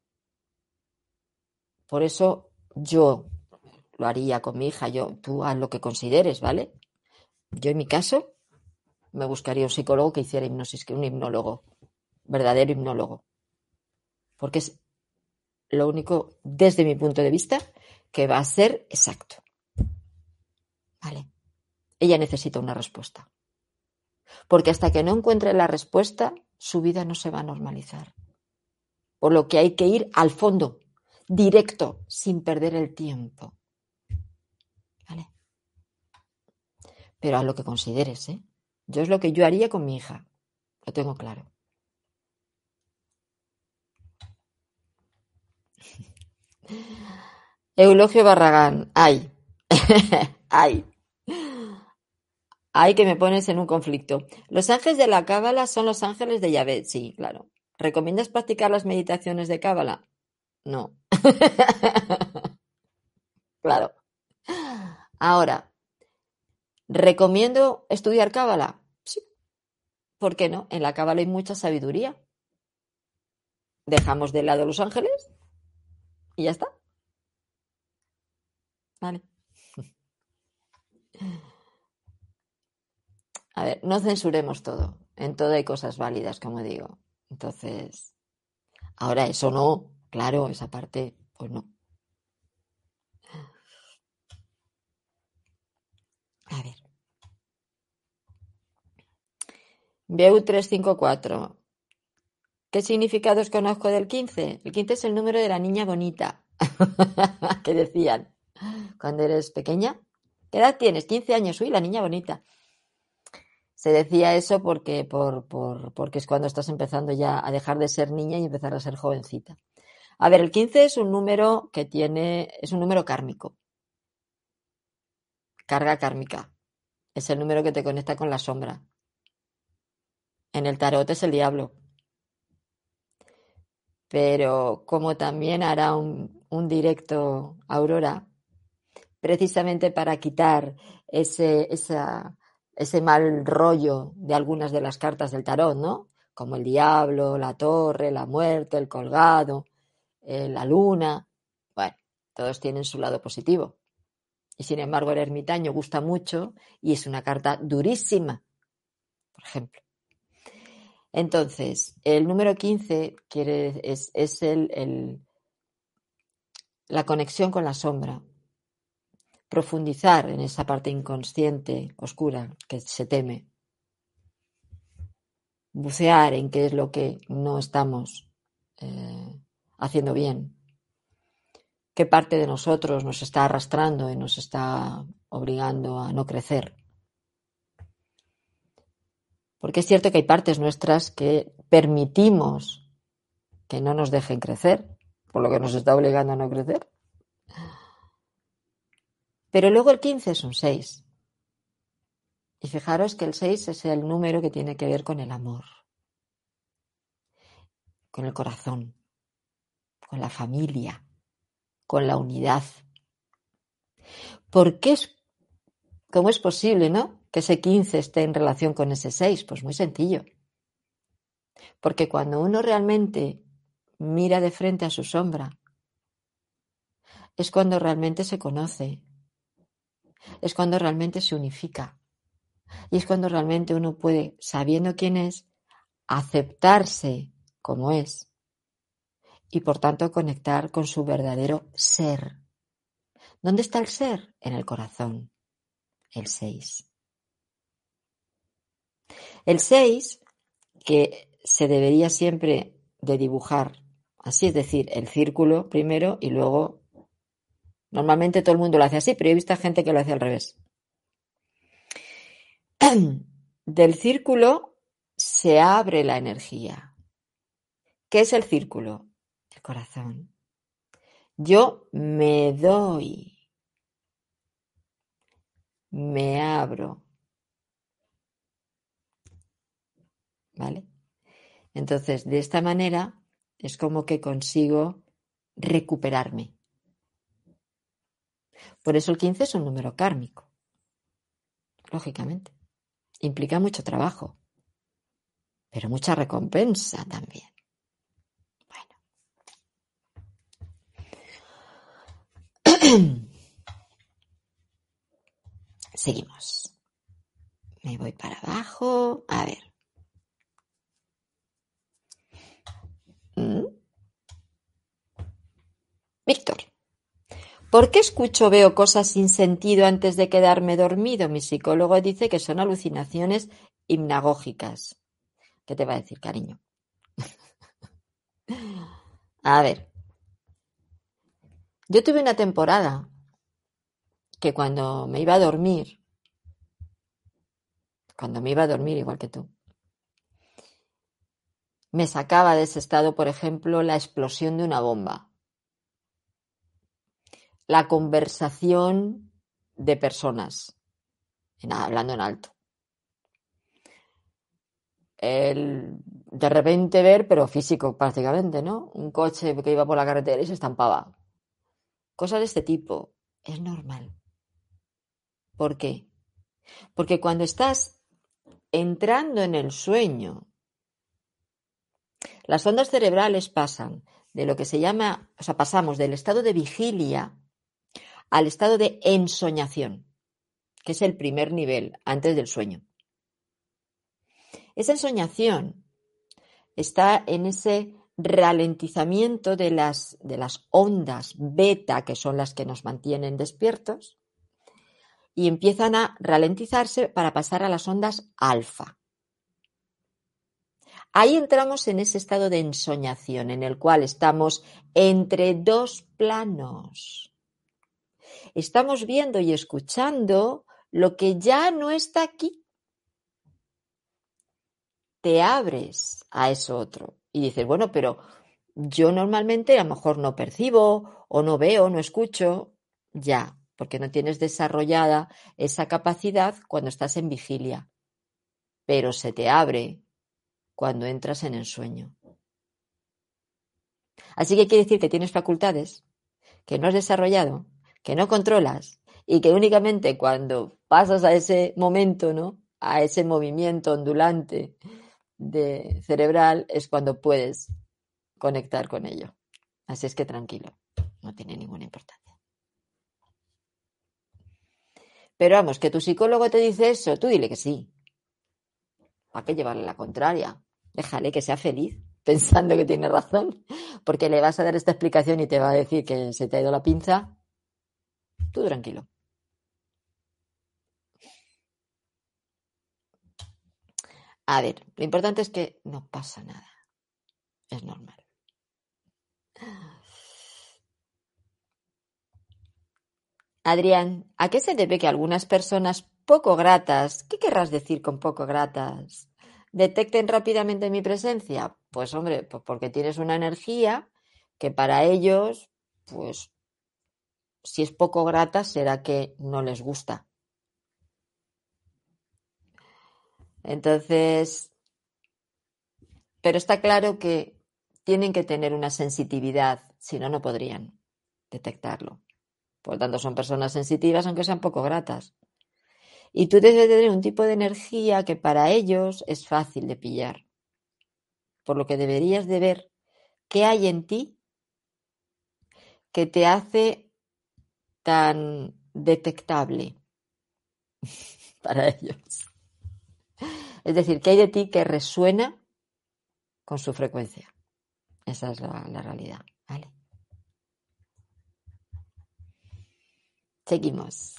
Por eso yo lo haría con mi hija, tú haz lo que consideres, ¿vale? Yo en mi caso me buscaría un psicólogo que hiciera hipnosis, que un hipnólogo, verdadero hipnólogo. Porque es lo único, desde mi punto de vista, que va a ser exacto. ¿Vale? Ella necesita una respuesta. Porque hasta que no encuentre la respuesta, su vida no se va a normalizar. Por lo que hay que ir al fondo, directo, sin perder el tiempo. ¿Vale? Pero haz lo que consideres, ¿eh? Yo es lo que yo haría con mi hija. Lo tengo claro. Eulogio Barragán. Ay. Ay. Ay, que me pones en un conflicto. Los ángeles de la Cábala son los ángeles de Yahvé. Sí, claro. ¿Recomiendas practicar las meditaciones de Cábala? No. Claro. Ahora, ¿recomiendo estudiar cábala? Sí. ¿Por qué no? En la cábala hay mucha sabiduría. Dejamos de lado los ángeles y ya está. Vale. A ver, no censuremos todo. En todo hay cosas válidas, como digo. Entonces, ahora eso no, claro, esa parte, pues no. A ver. BEU 354. ¿Qué significados conozco del 15? El 15 es el número de la niña bonita. Que decían cuando eres pequeña. ¿Qué edad tienes? 15 años. Uy, la niña bonita. Se decía eso porque es cuando estás empezando ya a dejar de ser niña y empezar a ser jovencita. A ver, el 15 es un número es un número kármico. Carga kármica. Es el número que te conecta con la sombra. En el tarot es el diablo. Pero como también hará un directo Aurora, precisamente para quitar ese mal rollo de algunas de las cartas del tarot, ¿no? Como el diablo, la torre, la muerte, el colgado, la luna. Bueno, todos tienen su lado positivo. Y sin embargo, el ermitaño gusta mucho y es una carta durísima, por ejemplo. Entonces, el número 15 es la conexión con la sombra, profundizar en esa parte inconsciente, oscura, que se teme, bucear en qué es lo que no estamos haciendo bien, qué parte de nosotros nos está arrastrando y nos está obligando a no crecer. Porque es cierto que hay partes nuestras que permitimos que no nos dejen crecer, por lo que nos está obligando a no crecer. Pero luego el 15 es un 6. Y fijaros que el 6 es el número que tiene que ver con el amor, con el corazón, con la familia, con la unidad. ¿Cómo es posible, no? Que ese 15 esté en relación con ese 6? Pues muy sencillo. Porque cuando uno realmente mira de frente a su sombra, es cuando realmente se conoce, es cuando realmente se unifica. Y es cuando realmente uno puede, sabiendo quién es, aceptarse como es y por tanto conectar con su verdadero ser. ¿Dónde está el ser? En el corazón, el 6. El 6, que se debería siempre de dibujar así, es decir, el círculo primero y luego, normalmente todo el mundo lo hace así, pero he visto a gente que lo hace al revés. Del círculo se abre la energía. ¿Qué es el círculo? El corazón. Yo me doy, me abro, ¿vale? Entonces, de esta manera es como que consigo recuperarme. Por eso el 15 es un número kármico, lógicamente. Implica mucho trabajo, pero mucha recompensa también. Bueno, seguimos. Me voy para abajo. A ver. Víctor. ¿Por qué escucho o veo cosas sin sentido antes de quedarme dormido? Mi psicólogo dice que son alucinaciones hipnagógicas. ¿Qué te va a decir, cariño? A ver, yo tuve una temporada que cuando me iba a dormir igual que tú, me sacaba de ese estado, por ejemplo, la explosión de una bomba, la conversación de personas, hablando en alto, de repente ver, pero físico prácticamente, ¿no? Un coche que iba por la carretera y se estampaba. Cosas de este tipo. Es normal. ¿Por qué? Porque cuando estás entrando en el sueño, las ondas cerebrales pasan de lo que se llama, o sea, pasamos del estado de vigilia al estado de ensoñación, que es el primer nivel antes del sueño. Esa ensoñación está en ese ralentizamiento de las ondas beta, que son las que nos mantienen despiertos, y empiezan a ralentizarse para pasar a las ondas alfa. Ahí entramos en ese estado de ensoñación, en el cual estamos entre dos planos. Estamos viendo y escuchando lo que ya no está aquí. Te abres a eso otro y dices, bueno, pero yo normalmente a lo mejor no percibo o no veo, no escucho, ya, porque no tienes desarrollada esa capacidad cuando estás en vigilia, pero se te abre cuando entras en ensueño. Así que quiere decir que tienes facultades que no has desarrollado, que no controlas y que únicamente cuando pasas a ese momento, ¿no?, a ese movimiento ondulante de cerebral es cuando puedes conectar con ello. Así es que tranquilo, no tiene ninguna importancia. Pero vamos, que tu psicólogo te dice eso, tú dile que sí. ¿Para qué llevarle la contraria? Déjale que sea feliz pensando que tiene razón, porque le vas a dar esta explicación y te va a decir que se te ha ido la pinza. Tú tranquilo. A ver, lo importante es que no pasa nada. Es normal. Adrián, ¿a qué se debe que algunas personas poco gratas, qué querrás decir con poco gratas, detecten rápidamente mi presencia? Pues hombre, pues porque tienes una energía que para ellos, pues si es poco grata, será que no les gusta. Entonces, pero está claro que tienen que tener una sensitividad, si no, no podrían detectarlo. Por lo tanto, son personas sensitivas, aunque sean poco gratas. Y tú debes de tener un tipo de energía que para ellos es fácil de pillar. Por lo que deberías de ver qué hay en ti que te hace tan detectable para ellos. Es decir, qué hay de ti que resuena con su frecuencia. Esa es la realidad. ¿Vale? Seguimos.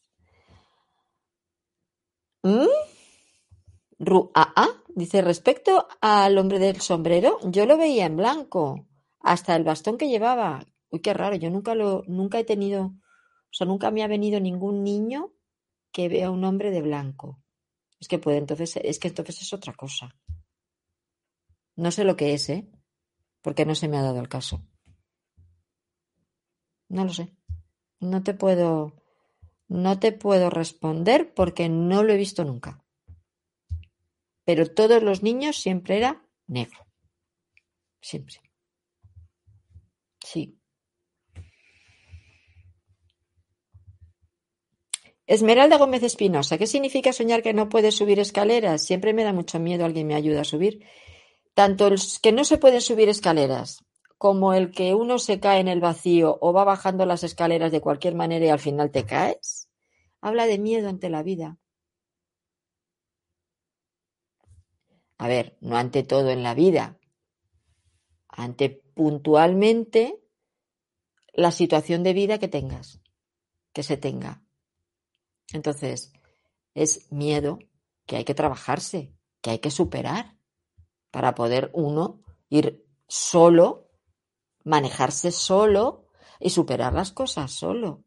Dice, respecto al hombre del sombrero, yo lo veía en blanco, hasta el bastón que llevaba. Uy, qué raro, yo nunca he tenido, o sea, nunca me ha venido ningún niño que vea un hombre de blanco. Es que entonces es otra cosa. No sé lo que es, porque no se me ha dado el caso. No lo sé. No te puedo responder porque no lo he visto nunca. Pero todos los niños siempre era negro. Siempre. Sí. Esmeralda Gómez Espinosa, ¿qué significa soñar que no puedes subir escaleras? Siempre me da mucho miedo alguien me ayuda a subir. Tanto el que no se pueden subir escaleras como el que uno se cae en el vacío o va bajando las escaleras de cualquier manera y al final te caes, habla de miedo ante la vida. A ver, no ante todo en la vida, ante puntualmente la situación de vida que tengas, que se tenga. Entonces, es miedo que hay que trabajarse, que hay que superar para poder uno ir solo, manejarse solo y superar las cosas solo.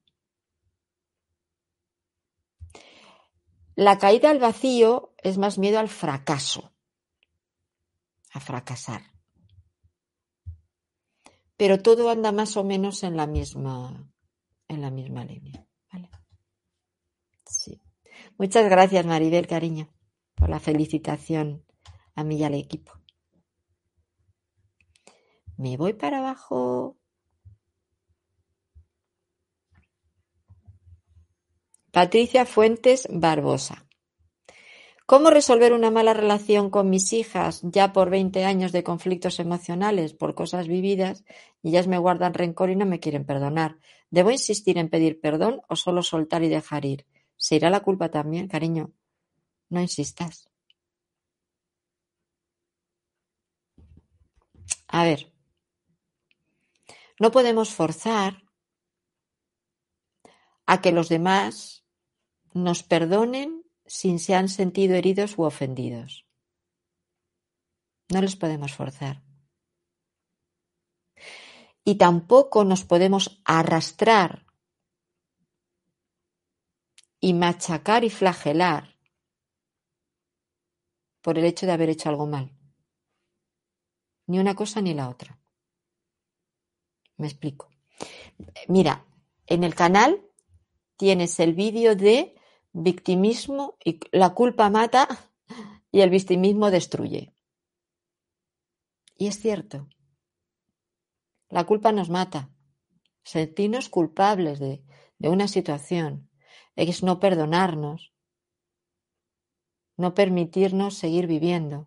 La caída al vacío es más miedo al fracaso, a fracasar. Pero todo anda más o menos en la misma línea. ¿Vale? Sí. Muchas gracias, Maribel, cariño, por la felicitación a mí y al equipo. Me voy para abajo. Patricia Fuentes Barbosa. ¿Cómo resolver una mala relación con mis hijas ya por 20 años de conflictos emocionales por cosas vividas y ellas me guardan rencor y no me quieren perdonar? ¿Debo insistir en pedir perdón o solo soltar y dejar ir? ¿Se irá la culpa también, cariño? No insistas. A ver, no podemos forzar a que los demás nos perdonen si se han sentido heridos u ofendidos. No les podemos forzar. Y tampoco nos podemos arrastrar y machacar y flagelar por el hecho de haber hecho algo mal. Ni una cosa ni la otra. Me explico. Mira, en el canal tienes el vídeo de victimismo y la culpa mata y el victimismo destruye. Y es cierto. La culpa nos mata. Sentirnos culpables de una situación es no perdonarnos, no permitirnos seguir viviendo,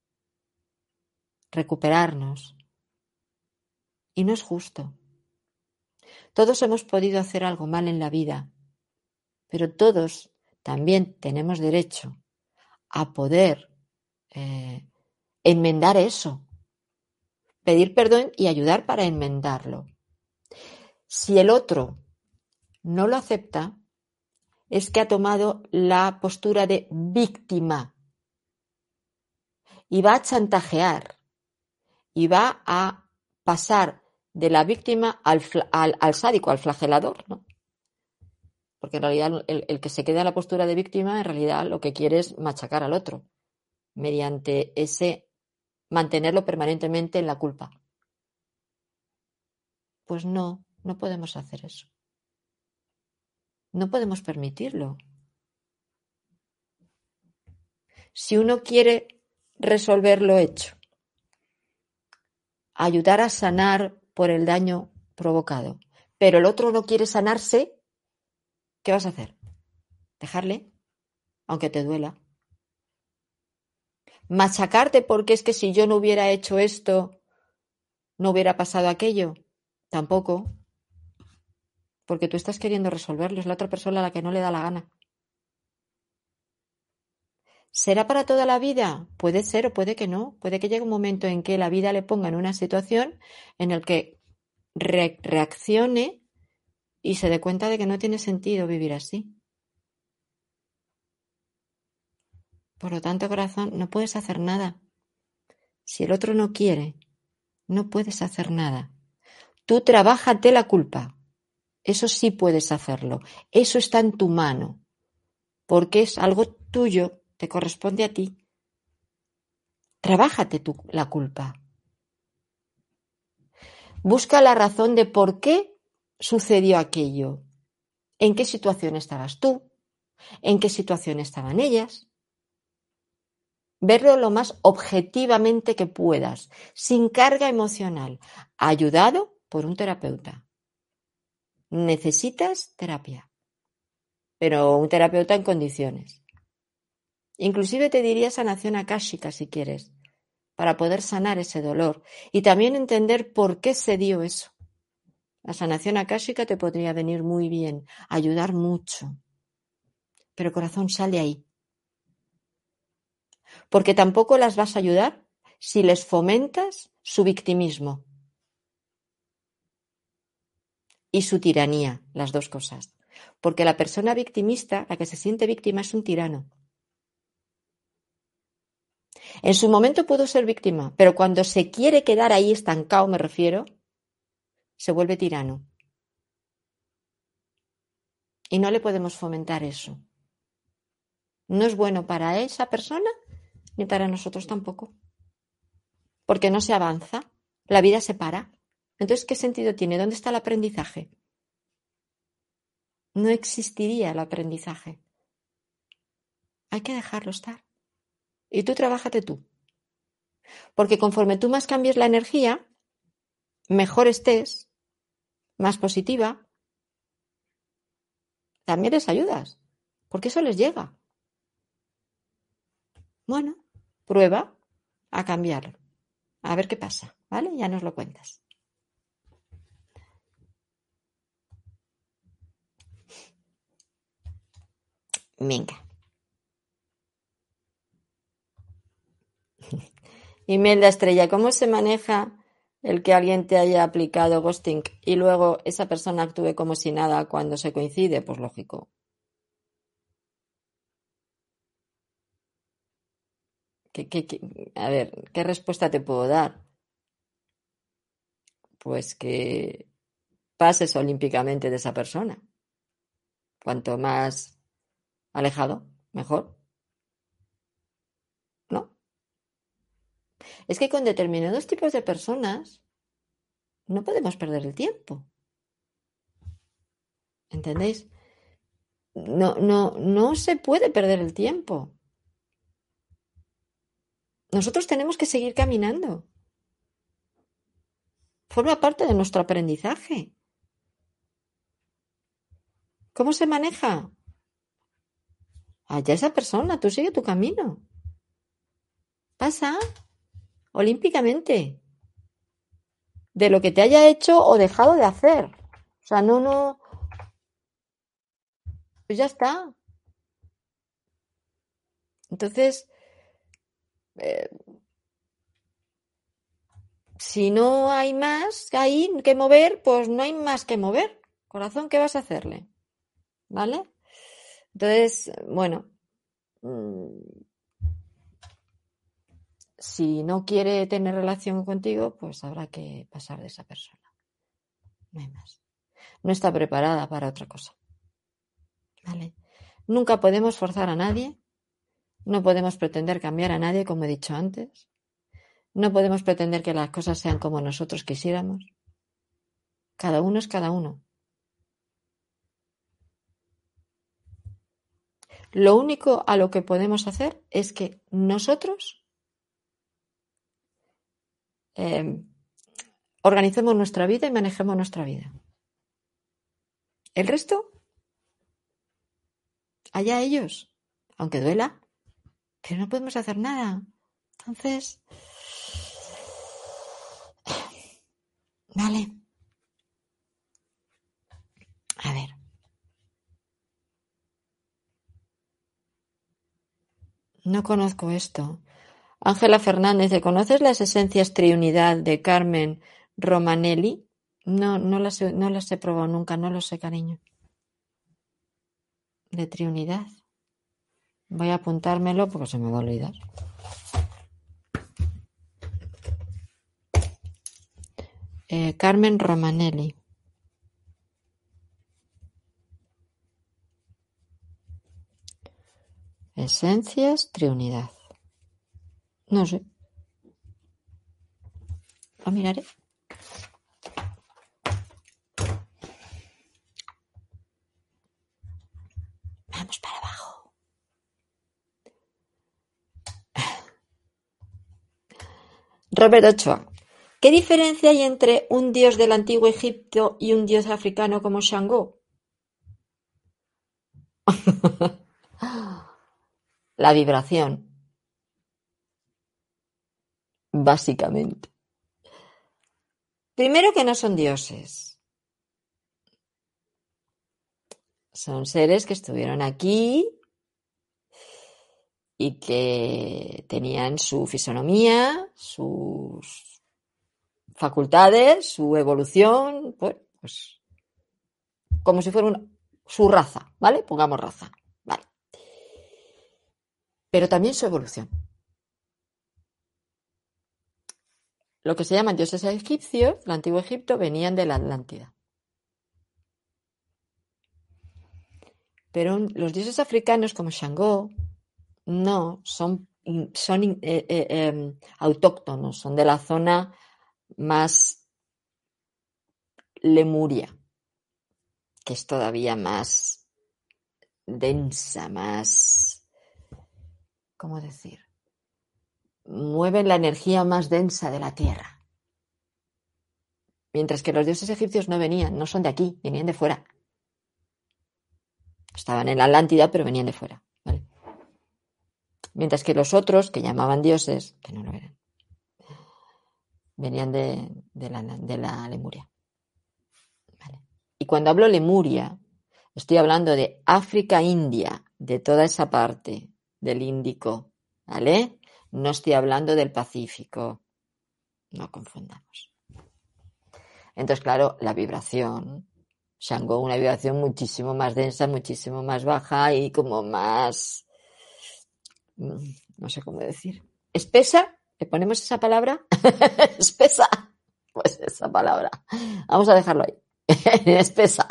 recuperarnos. Y no es justo. Todos hemos podido hacer algo mal en la vida, pero todos también tenemos derecho a poder enmendar eso, pedir perdón y ayudar para enmendarlo. Si el otro no lo acepta, es que ha tomado la postura de víctima y va a chantajear y va a pasar de la víctima al sádico, al flagelador, ¿no? Porque en realidad el que se queda en la postura de víctima en realidad lo que quiere es machacar al otro mediante ese mantenerlo permanentemente en la culpa. Pues no podemos hacer eso. No podemos permitirlo. Si uno quiere resolver lo hecho, ayudar a sanar por el daño provocado, pero el otro no quiere sanarse, ¿qué vas a hacer? ¿Dejarle? Aunque te duela. ¿Machacarte porque es que si yo no hubiera hecho esto, no hubiera pasado aquello? Tampoco. Porque tú estás queriendo resolverlo, es la otra persona a la que no le da la gana. ¿Será para toda la vida? Puede ser o puede que no. Puede que llegue un momento en que la vida le ponga en una situación en la que reaccione y se dé cuenta de que no tiene sentido vivir así. Por lo tanto, corazón, no puedes hacer nada. Si el otro no quiere, no puedes hacer nada. Tú trabájate la culpa. Eso sí puedes hacerlo. Eso está en tu mano. Porque es algo tuyo, te corresponde a ti. Trabájate la culpa. Busca la razón de por qué sucedió aquello. ¿En qué situación estabas tú? ¿En qué situación estaban ellas? Verlo lo más objetivamente que puedas, sin carga emocional, ayudado por un terapeuta. Necesitas terapia, pero un terapeuta en condiciones. Inclusive te diría sanación akáshica si quieres, para poder sanar ese dolor y también entender por qué se dio eso. La sanación akáshica te podría venir muy bien, ayudar mucho. Pero corazón, sale ahí. Porque tampoco las vas a ayudar si les fomentas su victimismo y su tiranía, las dos cosas. Porque la persona victimista, la que se siente víctima, es un tirano. En su momento pudo ser víctima, pero cuando se quiere quedar ahí estancado, me refiero, se vuelve tirano. Y no le podemos fomentar eso. No es bueno para esa persona ni para nosotros tampoco. Porque no se avanza, la vida se para. Entonces, ¿qué sentido tiene? ¿Dónde está el aprendizaje? No existiría el aprendizaje. Hay que dejarlo estar. Y tú trabájate tú. Porque conforme tú más cambies la energía, mejor estés, más positiva, también les ayudas, porque eso les llega. Bueno, prueba a cambiarlo, a ver qué pasa, ¿vale? Ya nos lo cuentas. Venga. Imelda Estrella, ¿cómo se maneja el que alguien te haya aplicado ghosting y luego esa persona actúe como si nada cuando se coincide? Pues lógico. A ver, ¿qué respuesta te puedo dar? Pues que pases olímpicamente de esa persona. Cuanto más alejado, mejor, ¿no? Es que con determinados tipos de personas no podemos perder el tiempo. ¿Entendéis? No se puede perder el tiempo. Nosotros tenemos que seguir caminando. Forma parte de nuestro aprendizaje. ¿Cómo se maneja? Allá esa persona, tú sigue tu camino. Pasa olímpicamente de lo que te haya hecho o dejado de hacer. O sea, pues ya está. Entonces, eh, si no hay más ahí que mover, pues no hay más que mover. Corazón, ¿qué vas a hacerle? ¿Vale? Entonces, bueno, si no quiere tener relación contigo, pues habrá que pasar de esa persona. No hay más. No está preparada para otra cosa. ¿Vale? Nunca podemos forzar a nadie. No podemos pretender cambiar a nadie, como he dicho antes. No podemos pretender que las cosas sean como nosotros quisiéramos. Cada uno es cada uno. Lo único a lo que podemos hacer es que nosotros organicemos nuestra vida y manejemos nuestra vida. El resto, allá ellos, aunque duela, pero no podemos hacer nada. Entonces, vale. A ver. No conozco esto. Ángela Fernández, ¿conoces las esencias Triunidad de Carmen Romanelli? No las he probado nunca, no lo sé, cariño. De Triunidad. Voy a apuntármelo porque se me va a olvidar. Carmen Romanelli. Esencias Triunidad. No sé. Lo miraré. Vamos para abajo. Robert Ochoa. ¿Qué diferencia hay entre un dios del antiguo Egipto y un dios africano como Shango? La vibración, básicamente. Primero que no son dioses. Son seres que estuvieron aquí y que tenían su fisonomía, sus facultades, su evolución, pues como si fuera su raza, ¿vale? Pongamos raza, ¿vale? Pero también su evolución. Lo que se llaman dioses egipcios, del antiguo Egipto, venían de la Atlántida. Pero los dioses africanos como Shango no son autóctonos, son de la zona más Lemuria, que es todavía más densa, más, ¿cómo decir? mueven la energía más densa de la tierra. Mientras que los dioses egipcios no venían, no son de aquí, venían de fuera. Estaban en la Atlántida, pero venían de fuera, ¿vale? Mientras que los otros, que llamaban dioses, que no lo eran, venían de la Lemuria. ¿Vale? Y cuando hablo Lemuria, estoy hablando de África, India, de toda esa parte del Índico, ¿vale? No estoy hablando del Pacífico, no confundamos. Entonces, claro, la vibración, Shango, una vibración muchísimo más densa, muchísimo más baja y como más, no sé cómo decir, espesa. ¿Le ponemos esa palabra? Espesa. Pues esa palabra. Vamos a dejarlo ahí. Espesa.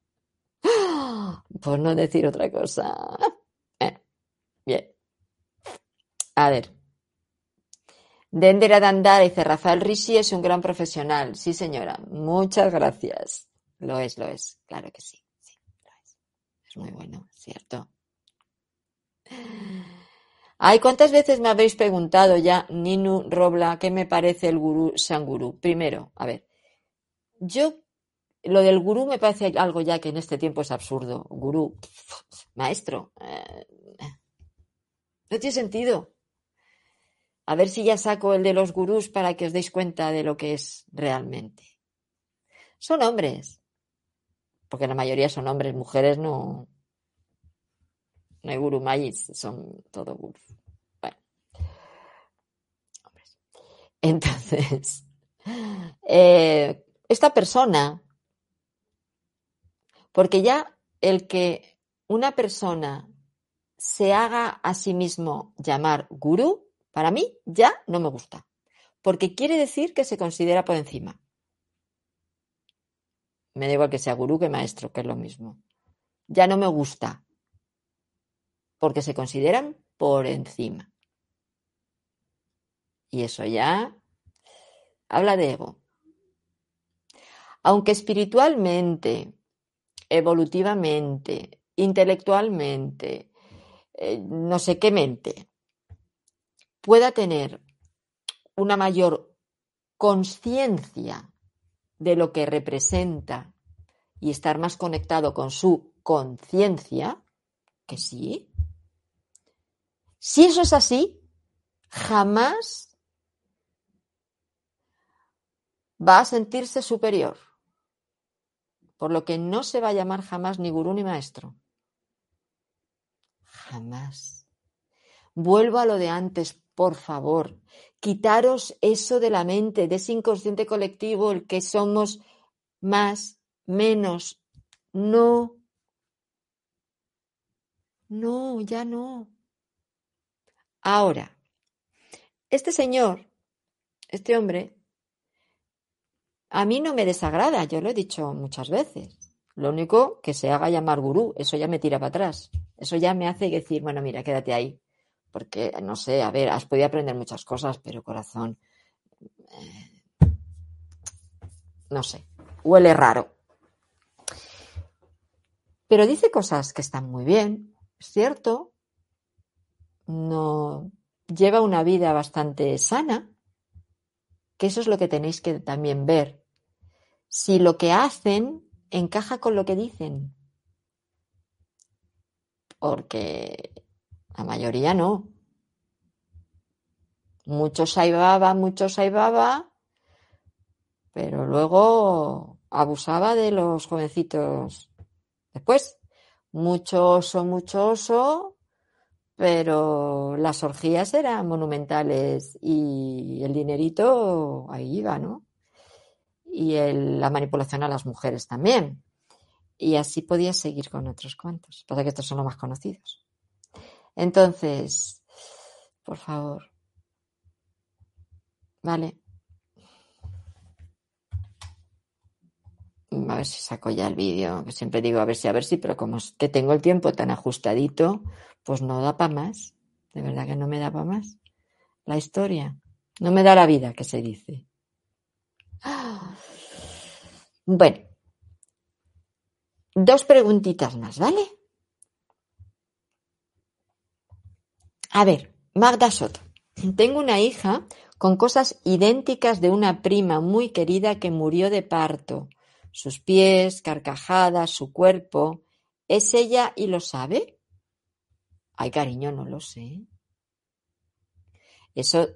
Por no decir otra cosa. Bien. A ver. Dendera Dandara dice, Rafael Rishi es un gran profesional. Sí, señora. Muchas gracias. Lo es. Claro que sí. Sí, lo es. Es muy bueno, ¿cierto? Ay, ¿cuántas veces me habéis preguntado ya, Ninu Robla, qué me parece el gurú Sangurú? Primero, a ver, lo del gurú me parece algo ya que en este tiempo es absurdo. Gurú, maestro, no tiene sentido. A ver si ya saco el de los gurús para que os deis cuenta de lo que es realmente. Son hombres, porque la mayoría son hombres, mujeres no hay gurú mayis, son todo gurús. Bueno, hombres. Entonces, esta persona, porque ya el que una persona se haga a sí mismo llamar gurú, para mí ya no me gusta, porque quiere decir que se considera por encima. Me da igual que sea gurú que maestro, que es lo mismo. Ya no me gusta, porque se consideran por encima. Y eso ya habla de ego. Aunque espiritualmente, evolutivamente, intelectualmente, no sé qué mente, pueda tener una mayor conciencia de lo que representa y estar más conectado con su conciencia, que sí. Si eso es así, jamás va a sentirse superior, por lo que no se va a llamar jamás ni gurú ni maestro. Jamás. Vuelvo a lo de antes, por favor. Quitaros eso de la mente, de ese inconsciente colectivo, el que somos más, menos. No. No, ya no. Ahora, este señor, este hombre, a mí no me desagrada, yo lo he dicho muchas veces. Lo único que se haga llamar gurú, eso ya me tira para atrás. Eso ya me hace decir, bueno, mira, quédate ahí. Porque, no sé, a ver, has podido aprender muchas cosas, pero corazón, no sé, huele raro. Pero dice cosas que están muy bien, es cierto. No lleva una vida bastante sana, que eso es lo que tenéis que también ver. Si lo que hacen encaja con lo que dicen. Porque la mayoría no. Muchos saibaba, pero luego abusaba de los jovencitos. Después, mucho oso, pero las orgías eran monumentales y el dinerito ahí iba, ¿no? Y la manipulación a las mujeres también. Y así podía seguir con otros cuantos. Pasa que estos son los más conocidos. Entonces, por favor, ¿vale? A ver si saco ya el vídeo, que siempre digo a ver si, pero como es que tengo el tiempo tan ajustadito, pues no da para más. De verdad que no me da para más. La historia. No me da la vida, que se dice. Bueno. 2 preguntitas más, ¿vale? A ver, Magda Soto. Tengo una hija con cosas idénticas de una prima muy querida que murió de parto. Sus pies, carcajadas, su cuerpo. ¿Es ella y lo sabe? Ay, cariño, no lo sé. Eso,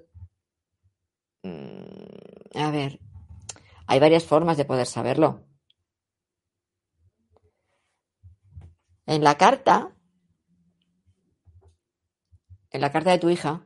a ver, hay varias formas de poder saberlo. En la carta de tu hija,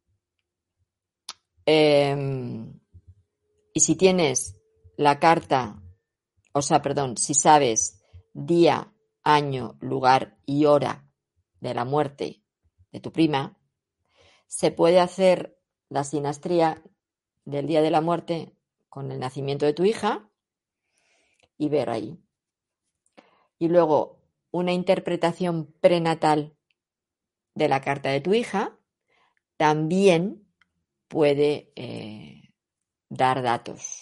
y si tienes la carta, o sea, perdón, si sabes día, año, lugar y hora de la muerte de tu prima, se puede hacer la sinastría del día de la muerte con el nacimiento de tu hija y ver ahí. Y luego una interpretación prenatal de la carta de tu hija también puede dar datos.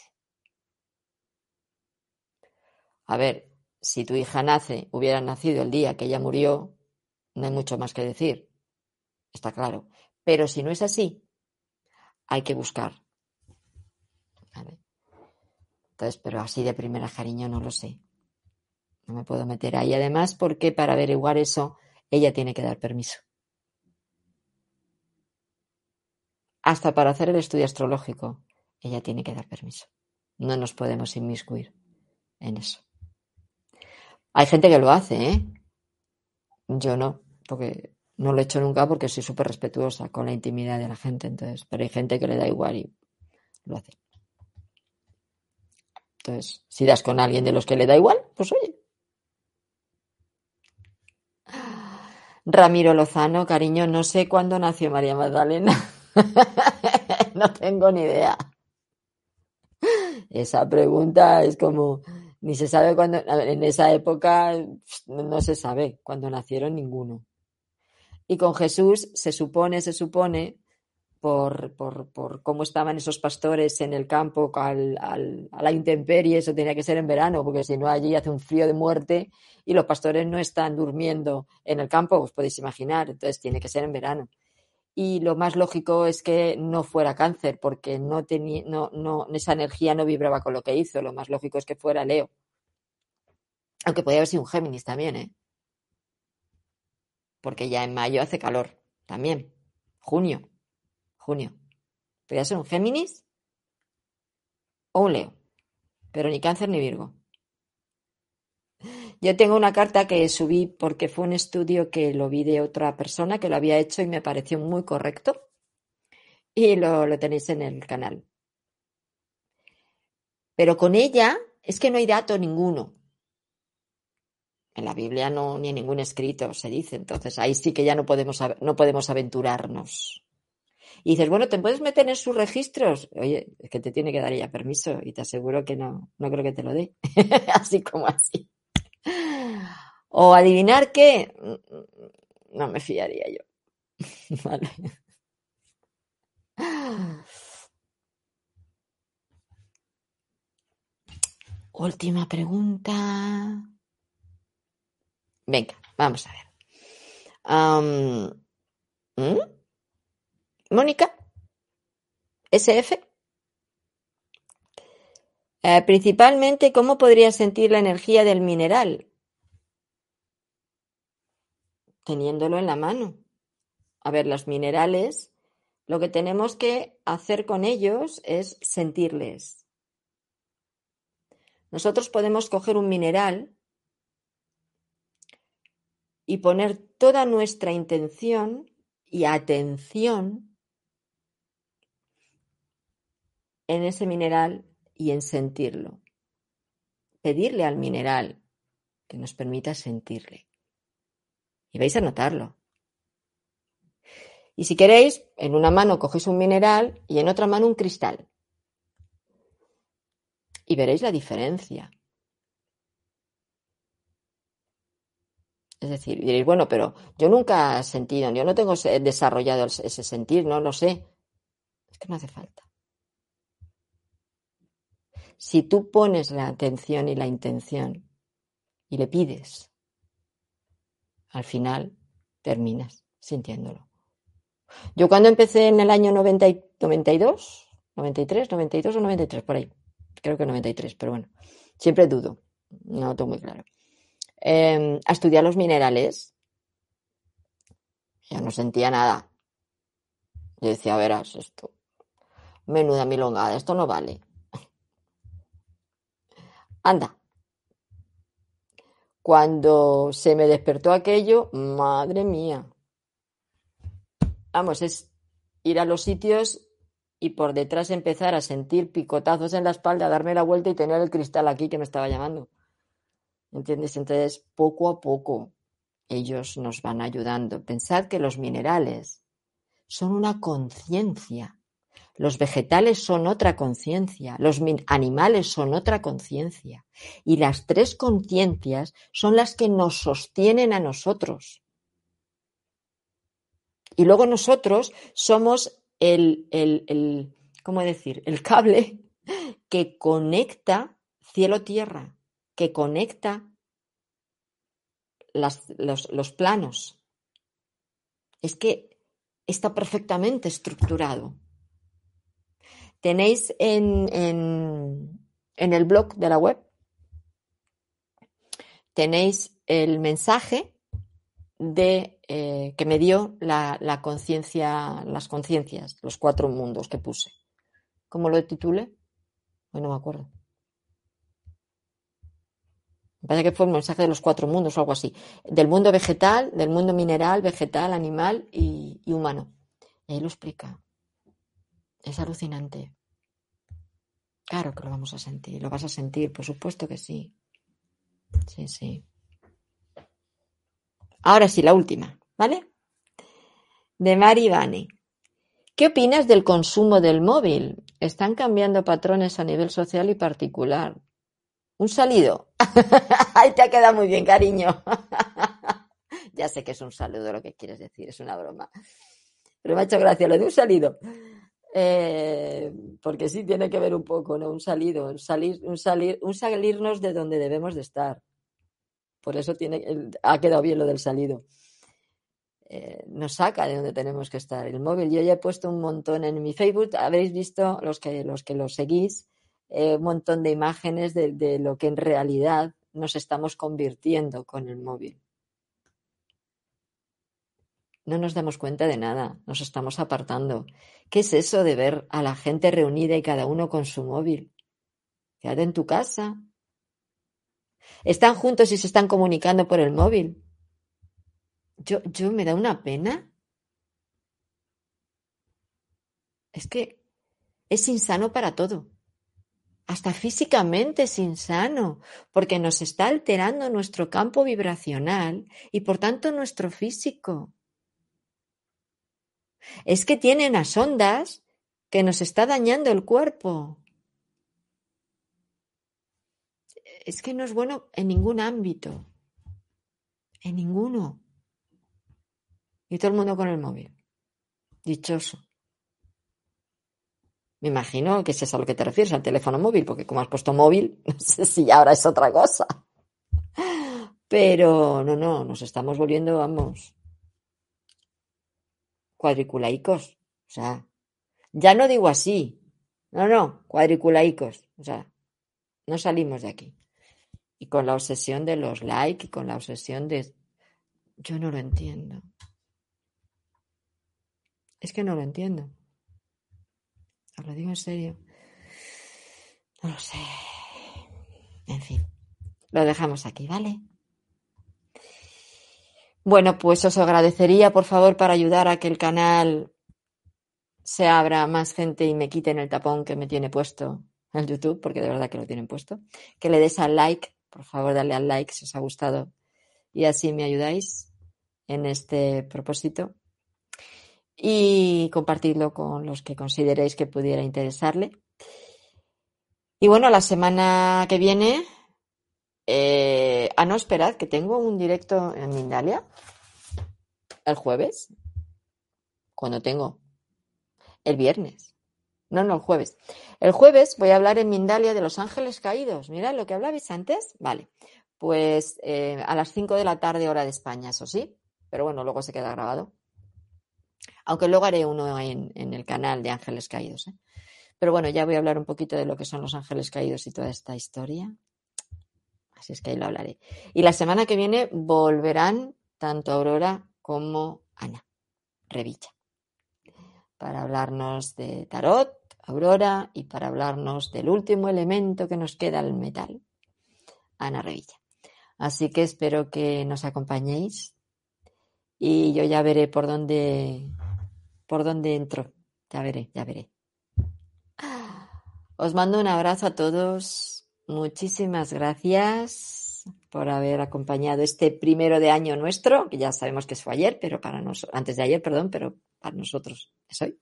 A ver, si tu hija hubiera nacido el día que ella murió, no hay mucho más que decir, está claro. Pero si no es así, hay que buscar. ¿Vale? Entonces, pero así de primera, cariño, no lo sé. No me puedo meter ahí. Además, porque para averiguar eso, ella tiene que dar permiso. Hasta para hacer el estudio astrológico, ella tiene que dar permiso. No nos podemos inmiscuir en eso. Hay gente que lo hace, ¿eh? Yo no, porque no lo he hecho nunca porque soy súper respetuosa con la intimidad de la gente, entonces, pero hay gente que le da igual y lo hace. Entonces, si das con alguien de los que le da igual, pues oye. Ramiro Lozano, cariño, no sé cuándo nació María Magdalena. No tengo ni idea. Esa pregunta es como, ni se sabe cuándo, en esa época no se sabe cuándo nacieron ninguno. Y con Jesús se supone, por cómo estaban esos pastores en el campo a la intemperie, eso tenía que ser en verano, porque si no allí hace un frío de muerte y los pastores no están durmiendo en el campo, os podéis imaginar, entonces tiene que ser en verano. Y lo más lógico es que no fuera Cáncer, porque esa energía no vibraba con lo que hizo, lo más lógico es que fuera Leo. Aunque podía haber sido un Géminis también, ¿eh? Porque ya en mayo hace calor, también. Junio. Podría ser un Géminis o un Leo, pero ni Cáncer ni Virgo. Yo tengo una carta que subí porque fue un estudio que lo vi de otra persona que lo había hecho y me pareció muy correcto. Y lo tenéis en el canal. Pero con ella es que no hay dato ninguno. En la Biblia no, ni en ningún escrito se dice. Entonces ahí sí que ya no podemos aventurarnos. Y dices, bueno, ¿te puedes meter en sus registros? Oye, es que te tiene que dar ella permiso y te aseguro que no creo que te lo dé. Así como así. O adivinar qué, no me fiaría yo. Vale. Última pregunta. Venga, vamos a ver. Mónica, SF. Principalmente, ¿cómo podrías sentir la energía del mineral? Teniéndolo en la mano. A ver, los minerales, lo que tenemos que hacer con ellos es sentirles. Nosotros podemos coger un mineral y poner toda nuestra intención y atención en ese mineral y en sentirlo. Pedirle al mineral que nos permita sentirle. Y vais a notarlo. Y si queréis, en una mano cogéis un mineral y en otra mano un cristal. Y veréis la diferencia. Es decir, diréis, bueno, pero yo nunca he sentido, yo no tengo desarrollado ese sentir, no lo sé. Es que no hace falta. Si tú pones la atención y la intención y le pides, al final terminas sintiéndolo. Yo cuando empecé en el año 92, 93, 92 o 93, por ahí. Creo que 93, pero bueno, siempre dudo, no lo tengo muy claro. A estudiar los minerales, yo no sentía nada. Yo decía, verás, esto, menuda milongada, esto no vale. Anda. Cuando se me despertó aquello, madre mía. Vamos, es ir a los sitios y por detrás empezar a sentir picotazos en la espalda, darme la vuelta y tener el cristal aquí que me estaba llamando. ¿Entiendes? Entonces, poco a poco, ellos nos van ayudando. Pensad que los minerales son una conciencia. Los vegetales son otra conciencia, los animales son otra conciencia. Y las tres conciencias son las que nos sostienen a nosotros. Y luego nosotros somos ¿cómo decir? El cable que conecta cielo-tierra, que conecta los planos. Es que está perfectamente estructurado. Tenéis en el blog de la web, tenéis el mensaje que me dio la conciencia, las conciencias, los 4 mundos que puse. ¿Cómo lo titulé? Hoy no me acuerdo. Me parece que fue el mensaje de los 4 mundos o algo así. Del mundo vegetal, del mundo mineral, vegetal, animal y humano. Y ahí lo explica. Es alucinante. Claro que lo vamos a sentir. Lo vas a sentir, por supuesto que sí. Sí, sí. Ahora sí, la última, ¿vale? De Mari Vane. ¿Qué opinas del consumo del móvil? Están cambiando patrones a nivel social y particular. Un saludo. Ay, te ha quedado muy bien, cariño. Ya sé que es un saludo lo que quieres decir, es una broma. Pero me ha hecho gracia lo de un saludo. Porque sí tiene que ver un poco, ¿no? Un salirnos de donde debemos de estar. Por eso ha quedado bien lo del salido. Nos saca de donde tenemos que estar. El móvil, yo ya he puesto un montón en mi Facebook, habréis visto los que lo seguís, un montón de imágenes de lo que en realidad nos estamos convirtiendo con el móvil. No nos damos cuenta de nada, nos estamos apartando. ¿Qué es eso de ver a la gente reunida y cada uno con su móvil? Quédate en tu casa. Están juntos y se están comunicando por el móvil. Yo me da una pena. Es que es insano para todo. Hasta físicamente es insano, porque nos está alterando nuestro campo vibracional y por tanto nuestro físico. Es que tiene unas ondas que nos está dañando el cuerpo. Es que no es bueno en ningún ámbito. En ninguno. Y todo el mundo con el móvil. Dichoso. Me imagino que es a lo que te refieres, al teléfono móvil, porque como has puesto móvil, no sé si ahora es otra cosa. Pero no, nos estamos volviendo, vamos, cuadriculaicos. O sea, ya no digo así. No, cuadriculaicos. O sea, no salimos de aquí. Y con la obsesión de los likes y con la obsesión de... Yo no lo entiendo. Es que no lo entiendo. Os lo digo en serio. No lo sé. En fin, lo dejamos aquí, ¿vale? Bueno, pues os agradecería, por favor, para ayudar a que el canal se abra más gente y me quiten el tapón que me tiene puesto el YouTube, porque de verdad que lo tienen puesto. Que le des al like, por favor, dale al like si os ha gustado y así me ayudáis en este propósito. Y compartidlo con los que consideréis que pudiera interesarle. Y bueno, la semana que viene... no, esperad, que tengo un directo en Mindalia el jueves. ¿Cuándo tengo? El viernes. No, el jueves. El jueves voy a hablar en Mindalia de los ángeles caídos. Mirad lo que hablabais antes. Vale. Pues a las 5 de la tarde, hora de España, eso sí. Pero bueno, luego se queda grabado. Aunque luego haré uno en el canal de Ángeles Caídos, ¿eh? Pero bueno, ya voy a hablar un poquito de lo que son los ángeles caídos y toda esta historia. Así es que ahí lo hablaré. Y la semana que viene volverán tanto Aurora como Ana Revilla para hablarnos de tarot, Aurora, y para hablarnos del último elemento que nos queda, el metal, Ana Revilla. Así que espero que nos acompañéis y yo ya veré por dónde entro. Ya veré. Os mando un abrazo a todos. Muchísimas gracias por haber acompañado este 1 de año nuestro, que ya sabemos que fue ayer, pero antes de ayer, perdón, pero para nosotros es hoy.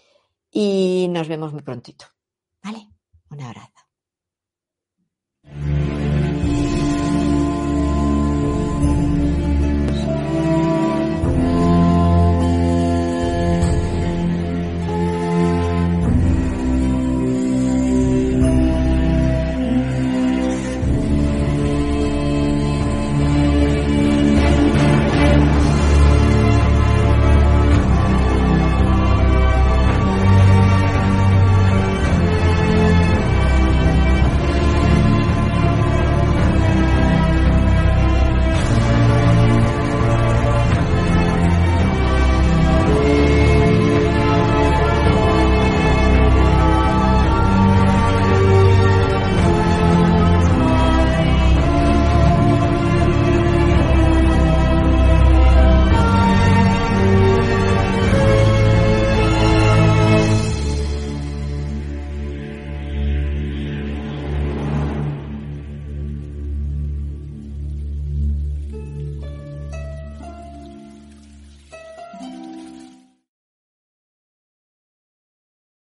Y nos vemos muy prontito. ¿Vale? Un abrazo.